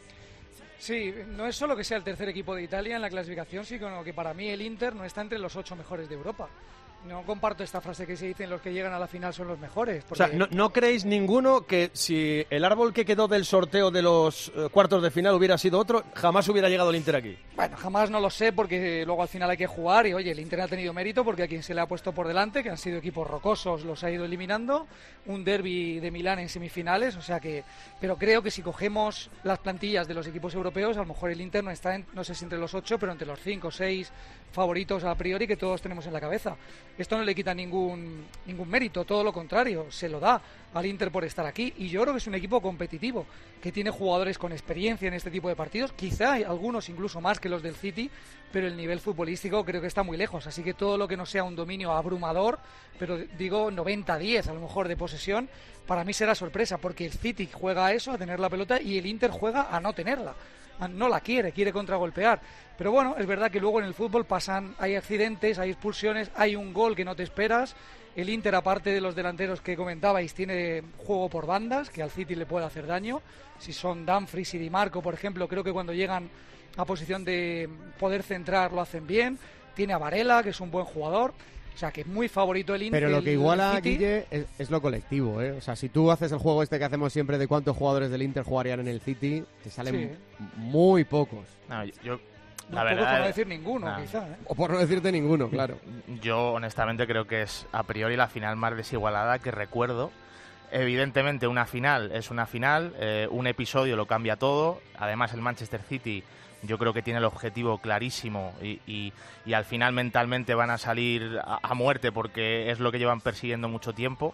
Sí, no es solo que sea el tercer equipo de Italia en la clasificación, sino que para mí el Inter no está entre los ocho mejores de Europa. No comparto esta frase que se dice en los que llegan a la final son los mejores. Porque... O sea, ¿no, ¿no creéis ninguno que si el árbol que quedó del sorteo de los eh, cuartos de final hubiera sido otro, jamás hubiera llegado el Inter aquí? Bueno, jamás no lo sé, porque luego al final hay que jugar y, oye, el Inter ha tenido mérito porque a quien se le ha puesto por delante, que han sido equipos rocosos, los ha ido eliminando, un derbi de Milán en semifinales, o sea que... Pero creo que si cogemos las plantillas de los equipos europeos, a lo mejor el Inter no está, en, no sé si entre los ocho, pero entre los cinco o seis favoritos a priori que todos tenemos en la cabeza. Esto no le quita ningún ningún mérito, todo lo contrario, se lo da al Inter por estar aquí, y yo creo que es un equipo competitivo, que tiene jugadores con experiencia en este tipo de partidos, quizá hay algunos incluso más que los del City, pero el nivel futbolístico creo que está muy lejos, así que todo lo que no sea un dominio abrumador, pero digo noventa a diez a lo mejor de posesión, para mí será sorpresa, porque el City juega a eso, a tener la pelota, y el Inter juega a no tenerla. No la quiere, quiere contragolpear. Pero bueno, es verdad que luego en el fútbol pasan, hay accidentes, hay expulsiones, hay un gol que no te esperas. El Inter, aparte de los delanteros que comentabais, tiene juego por bandas, que al City le puede hacer daño. Si son Dumfries y Di Marco, por ejemplo, creo que cuando llegan a posición de poder centrar lo hacen bien. Tiene a Varela, que es un buen jugador. O sea, que es muy favorito el Inter. Pero lo que iguala, Guille, es, es lo colectivo, ¿eh? O sea, si tú haces el juego este que hacemos siempre de cuántos jugadores del Inter jugarían en el City, te salen sí. muy pocos. No, yo, La poco verdad, por no decir ninguno, nah. quizá. ¿eh? O por no decirte ninguno, claro. Yo, honestamente, creo que es a priori la final más desigualada que recuerdo. Evidentemente, una final es una final, eh, un episodio lo cambia todo. Además, el Manchester City yo creo que tiene el objetivo clarísimo y, y, y al final mentalmente van a salir a, a muerte porque es lo que llevan persiguiendo mucho tiempo.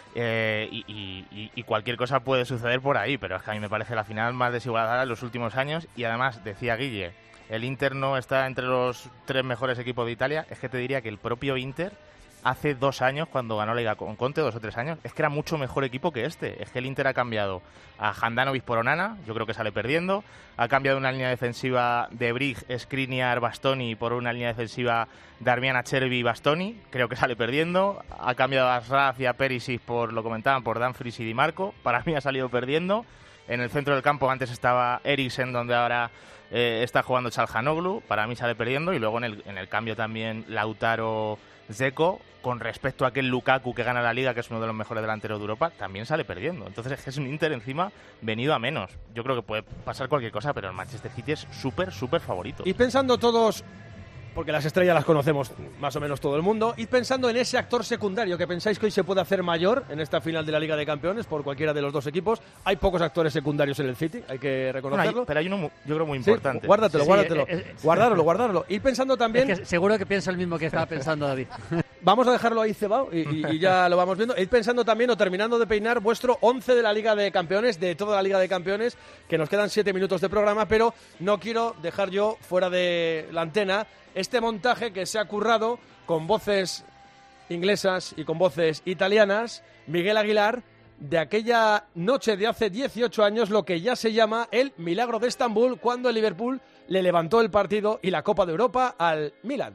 Eh, y, y, y cualquier cosa puede suceder por ahí, pero es que a mí me parece la final más desigualada en los últimos años. Y además, decía Guille, el Inter no está entre los tres mejores equipos de Italia. Es que te diría que el propio Inter, hace dos años, cuando ganó la Liga con Conte, dos o tres años, es que era mucho mejor equipo que este. Es que el Inter ha cambiado a Handanovic por Onana, yo creo que sale perdiendo. Ha cambiado una línea defensiva de Brig, Skriniar, Bastoni por una línea defensiva de Armian, Acerbi, Bastoni, creo que sale perdiendo. Ha cambiado a Asraf y a Perisic, por lo comentaban, por Dumfries y Di Marco. Para mí ha salido perdiendo. En el centro del campo antes estaba Eriksen, donde ahora eh, está jugando Çalhanoğlu. Para mí sale perdiendo. Y luego en el, en el cambio también Lautaro, Dzeko, con respecto a aquel Lukaku que gana la Liga, que es uno de los mejores delanteros de Europa, también sale perdiendo. Entonces es que es un Inter encima venido a menos. Yo creo que puede pasar cualquier cosa, pero el Manchester City es súper, súper favorito. Y pensando todos, porque las estrellas las conocemos más o menos todo el mundo, id pensando en ese actor secundario que pensáis que hoy se puede hacer mayor en esta final de la Liga de Campeones por cualquiera de los dos equipos. Hay pocos actores secundarios en el City, hay que reconocerlo. Bueno, hay, pero hay uno, muy, yo creo, muy sí, importante. Guárdatelo, Sí, guárdatelo. eh, eh, guardáralo, guardáralo. Ir pensando también... Es que seguro que pienso el mismo que estaba pensando David. Vamos a dejarlo ahí cebado y, y, y ya lo vamos viendo. Id pensando también o terminando de peinar vuestro once de la Liga de Campeones, de toda la Liga de Campeones, que nos quedan siete minutos de programa, pero no quiero dejar yo fuera de la antena este montaje que se ha currado con voces inglesas y con voces italianas, Miguel Aguilar, de aquella noche de hace dieciocho años, lo que ya se llama el Milagro de Estambul, cuando el Liverpool le levantó el partido y la Copa de Europa al Milan.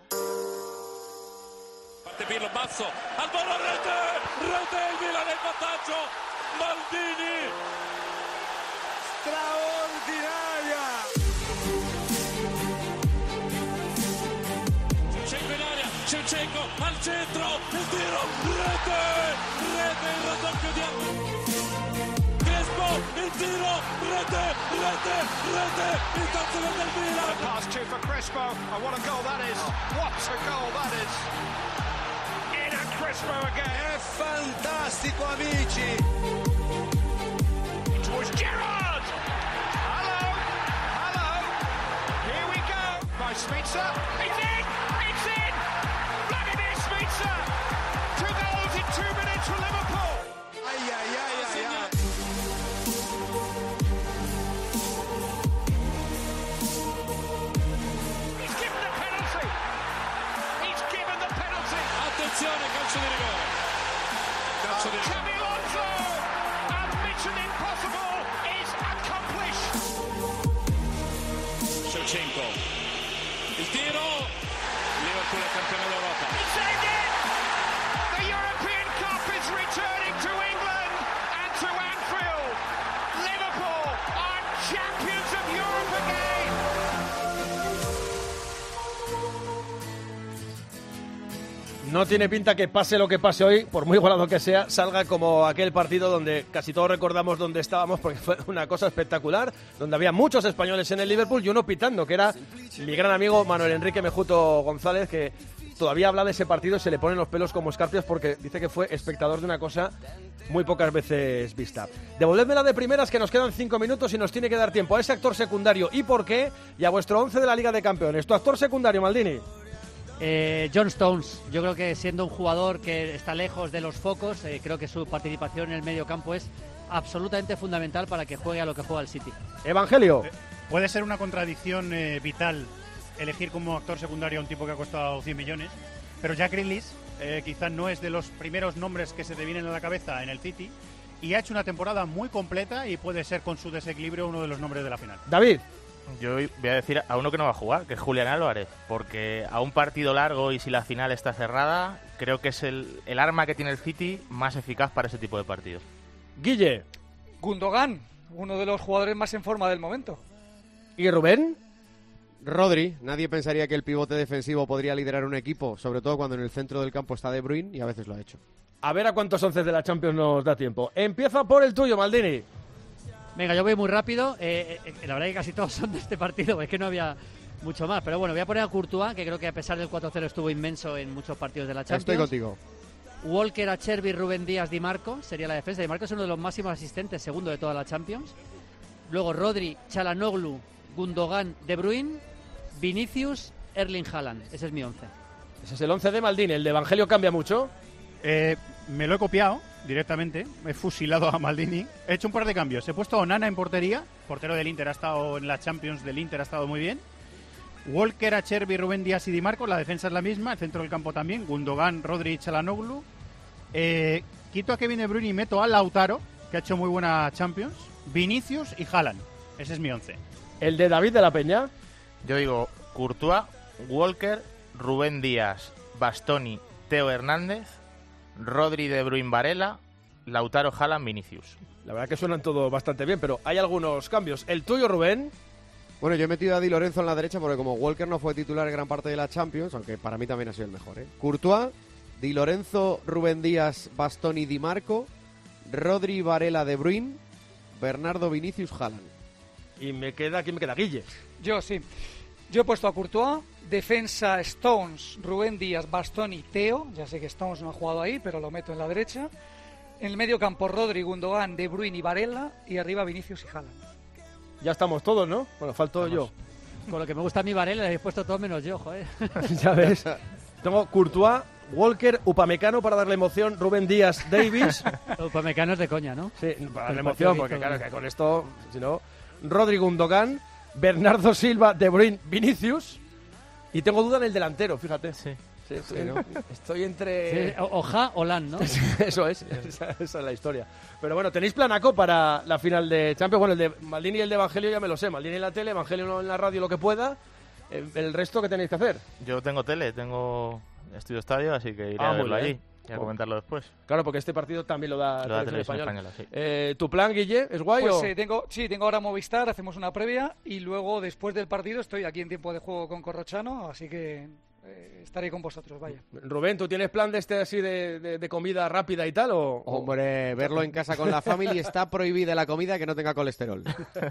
Parte Pirlo, basso, al volo, rete, rete, il Milan in vantaggio, Maldini, straordinaria. Shevchenko in aria, Shevchenko al centro, il tiro, rete, rete, il raddoppio di Crespo, il tiro, rete, rete, rete, il terzo gol del Milan. Pass two for Crespo, and what a goal that is! What a goal that is! È fantastico, amici. Towards Gerrard. Hello, hello. Here we go. By Smitsa. It's in. It's in. Vladimir Smitsa. Two goals in two minutes for Liverpool. Ay, ay, ay, ay, ay. He's given the penalty. He's given the penalty. Attenzione, calcio di rigore. Calcio di rigore. Xabi Alonso. And mission impossible is accomplished. Shevchenko. Il tiro. Liverpool è campione d'Europa. He saved it. The European Cup is returning to England and to Anfield. Liverpool are champions of Europe again. No tiene pinta que pase lo que pase hoy, por muy igualado que sea, salga como aquel partido donde casi todos recordamos dónde estábamos, porque fue una cosa espectacular, donde había muchos españoles en el Liverpool y uno pitando, que era mi gran amigo Manuel Enrique Mejuto González, que todavía habla de ese partido y se le ponen los pelos como escarpias porque dice que fue espectador de una cosa muy pocas veces vista. Devolvédmela de primeras, que nos quedan cinco minutos y nos tiene que dar tiempo a ese actor secundario y por qué, y a vuestro once de la Liga de Campeones. ¿Tu actor secundario, Maldini? Eh, John Stones, yo creo que siendo un jugador que está lejos de los focos, eh, creo que su participación en el medio campo es absolutamente fundamental para que juegue a lo que juega el City. Evangelio. Eh, puede ser una contradicción eh, vital elegir como actor secundario a un tipo que ha costado cien millones, pero Jack Grealish eh, quizás no es de los primeros nombres que se te vienen a la cabeza en el City y ha hecho una temporada muy completa y puede ser con su desequilibrio uno de los nombres de la final. David. Yo voy a decir a uno que no va a jugar, que es Julián Álvarez, porque a un partido largo y si la final está cerrada, creo que es el, el arma que tiene el City más eficaz para ese tipo de partidos. Guille. Gundogan, uno de los jugadores más en forma del momento. ¿Y Rubén? Rodri. Nadie pensaría que el pivote defensivo podría liderar un equipo, sobre todo cuando en el centro del campo está De Bruyne, y a veces lo ha hecho. A ver a cuántos once de la Champions nos da tiempo. Empieza por el tuyo, Maldini. Venga, yo voy muy rápido. Eh, eh, la verdad que casi todos son de este partido, es que no había mucho más. Pero bueno, voy a poner a Courtois, que creo que a pesar del cuatro cero estuvo inmenso en muchos partidos de la Champions. Estoy contigo. Walker, Acerbi, Rubén Díaz, Di Marco sería la defensa. Di Marco es uno de los máximos asistentes, segundo de toda la Champions. Luego Rodri, Çalhanoğlu, Gundogan, De Bruyne, Vinicius, Erling Haaland. Ese es mi once. Ese es el once de Maldini. ¿El de Evangelio cambia mucho? Eh, me lo he copiado directamente, me he fusilado a Maldini. He hecho un par de cambios. He puesto a Onana en portería, portero del Inter, ha estado en la Champions del Inter, ha estado muy bien. Walker, Acerbi, Rubén Díaz y Di Marco, la defensa es la misma, el centro del campo también. Gundogan, Rodri y Çalhanoğlu. Eh, quito a Kevin De Bruyne y meto a Lautaro, que ha hecho muy buena Champions. Vinicius y Haaland. Ese es mi once. ¿El de David de la Peña? Yo digo Courtois, Walker, Rubén Díaz, Bastoni, Teo Hernández, Rodri, De Bruyne, Varela, Lautaro, Haaland, Vinicius. La verdad que suenan todos bastante bien, pero hay algunos cambios. ¿El tuyo, Rubén? Bueno, yo he metido a Di Lorenzo en la derecha porque como Walker no fue titular en gran parte de la Champions, aunque para mí también ha sido el mejor, ¿eh? Courtois, Di Lorenzo, Rubén Díaz, Bastoni, Di Marco, Rodri, Varela, De Bruyne, Bernardo, Vinicius, Haaland. Y me queda, ¿quién me queda? Guille. Yo sí. Yo he puesto a Courtois, defensa Stones, Rubén Díaz, Bastoni, Teo. Ya sé que Stones no ha jugado ahí, pero lo meto en la derecha. En el medio campo Rodri, Gundogan, De Bruyne y Varela. Y arriba Vinicius y Haaland. Ya estamos todos, ¿no? Bueno, falto yo. Con lo que me gusta a mí Varela, le habéis puesto todo menos yo, joder. Ya ves. Tengo Courtois, Walker, Upamecano para darle emoción, Rubén Díaz, Davis. Upamecano es de coña, ¿no? Sí, para darle emoción, porque claro, que con esto, si no... Rodri, Gundogan, Bernardo Silva, De Bruyne, Vinicius. Y tengo duda en el delantero, fíjate. Sí. Sí, estoy, Sí, ¿no? estoy entre... Sí, Oja o Lan, ¿no? Eso es, esa, esa es la historia. Pero bueno, ¿tenéis planaco para la final de Champions? Bueno, el de Maldini y el de Evangelio ya me lo sé. Maldini en la tele, Evangelio en la radio, lo que pueda. El, el resto, ¿qué tenéis que hacer? Yo tengo tele, tengo Estudio Estadio, así que iré Ah, a muy verlo bien. allí y a comentarlo después. Claro, porque este partido también lo da, Lo da Televisión Televisión Española. Española, sí. Eh, ¿Tu plan, Guille, es guay Pues o...? eh, tengo, sí, tengo ahora Movistar, hacemos una previa y luego después del partido estoy aquí en tiempo de juego con Corrochano, así que eh, estaré con vosotros, vaya. Rubén, ¿tú tienes plan de este así de, de, de comida rápida y tal? O, o- Hombre, verlo en casa con la familia, está prohibida la comida que no tenga colesterol.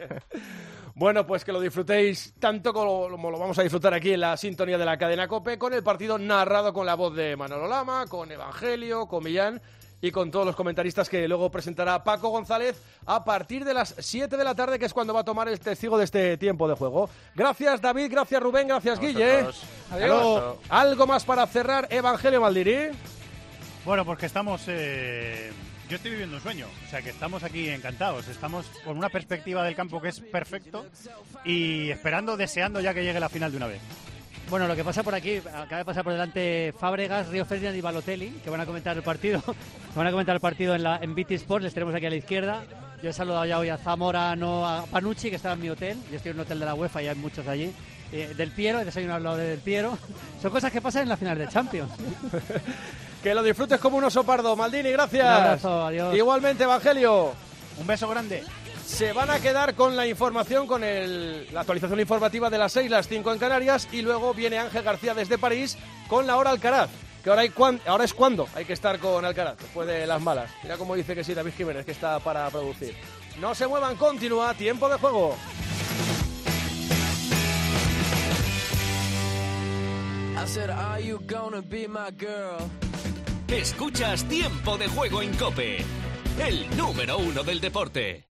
Bueno, pues que lo disfrutéis tanto como lo, como lo vamos a disfrutar aquí en la sintonía de la cadena COPE, con el partido narrado con la voz de Manolo Lama, con Evangelio, con Millán y con todos los comentaristas que luego presentará Paco González a partir de las siete de la tarde, que es cuando va a tomar el testigo de este tiempo de juego. Gracias, David, gracias, Rubén, gracias, Guille. vosotros. Hasta Adiós. luego. ¿Algo más para cerrar, Evangelio Maldini? Bueno, porque estamos... eh, yo estoy viviendo un sueño, o sea que estamos aquí encantados, estamos con una perspectiva del campo que es perfecto y esperando, deseando ya que llegue la final de una vez. Bueno, lo que pasa por aquí, acaba de pasar por delante Fábregas, Río Ferdinand y Balotelli, que van a comentar el partido. Van a comentar el partido en, la, en B T Sport, les tenemos aquí a la izquierda. Yo he saludado ya hoy a Zamorano, a Panucci, que estaba en mi hotel. Yo estoy en un hotel de la UEFA y hay muchos allí. Eh, del Piero, he desayunado al lado de Del Piero. Son cosas que pasan en la final de Champions. Que lo disfrutes como un oso pardo. Maldini, gracias. Un abrazo, adiós. Igualmente, Evangelio. Un beso grande. Se van a quedar con la información, con el, la actualización informativa de las seis, las cinco en Canarias, y luego viene Ángel García desde París con la hora Alcaraz. Que ahora, hay cuan, ahora es cuando hay que estar con Alcaraz, después de las malas. Mira cómo dice que sí David Jiménez, que está para producir. No se muevan, continúa, tiempo de juego. I said, are you gonna be my girl? Escuchas Tiempo de Juego en COPE, el número uno del deporte.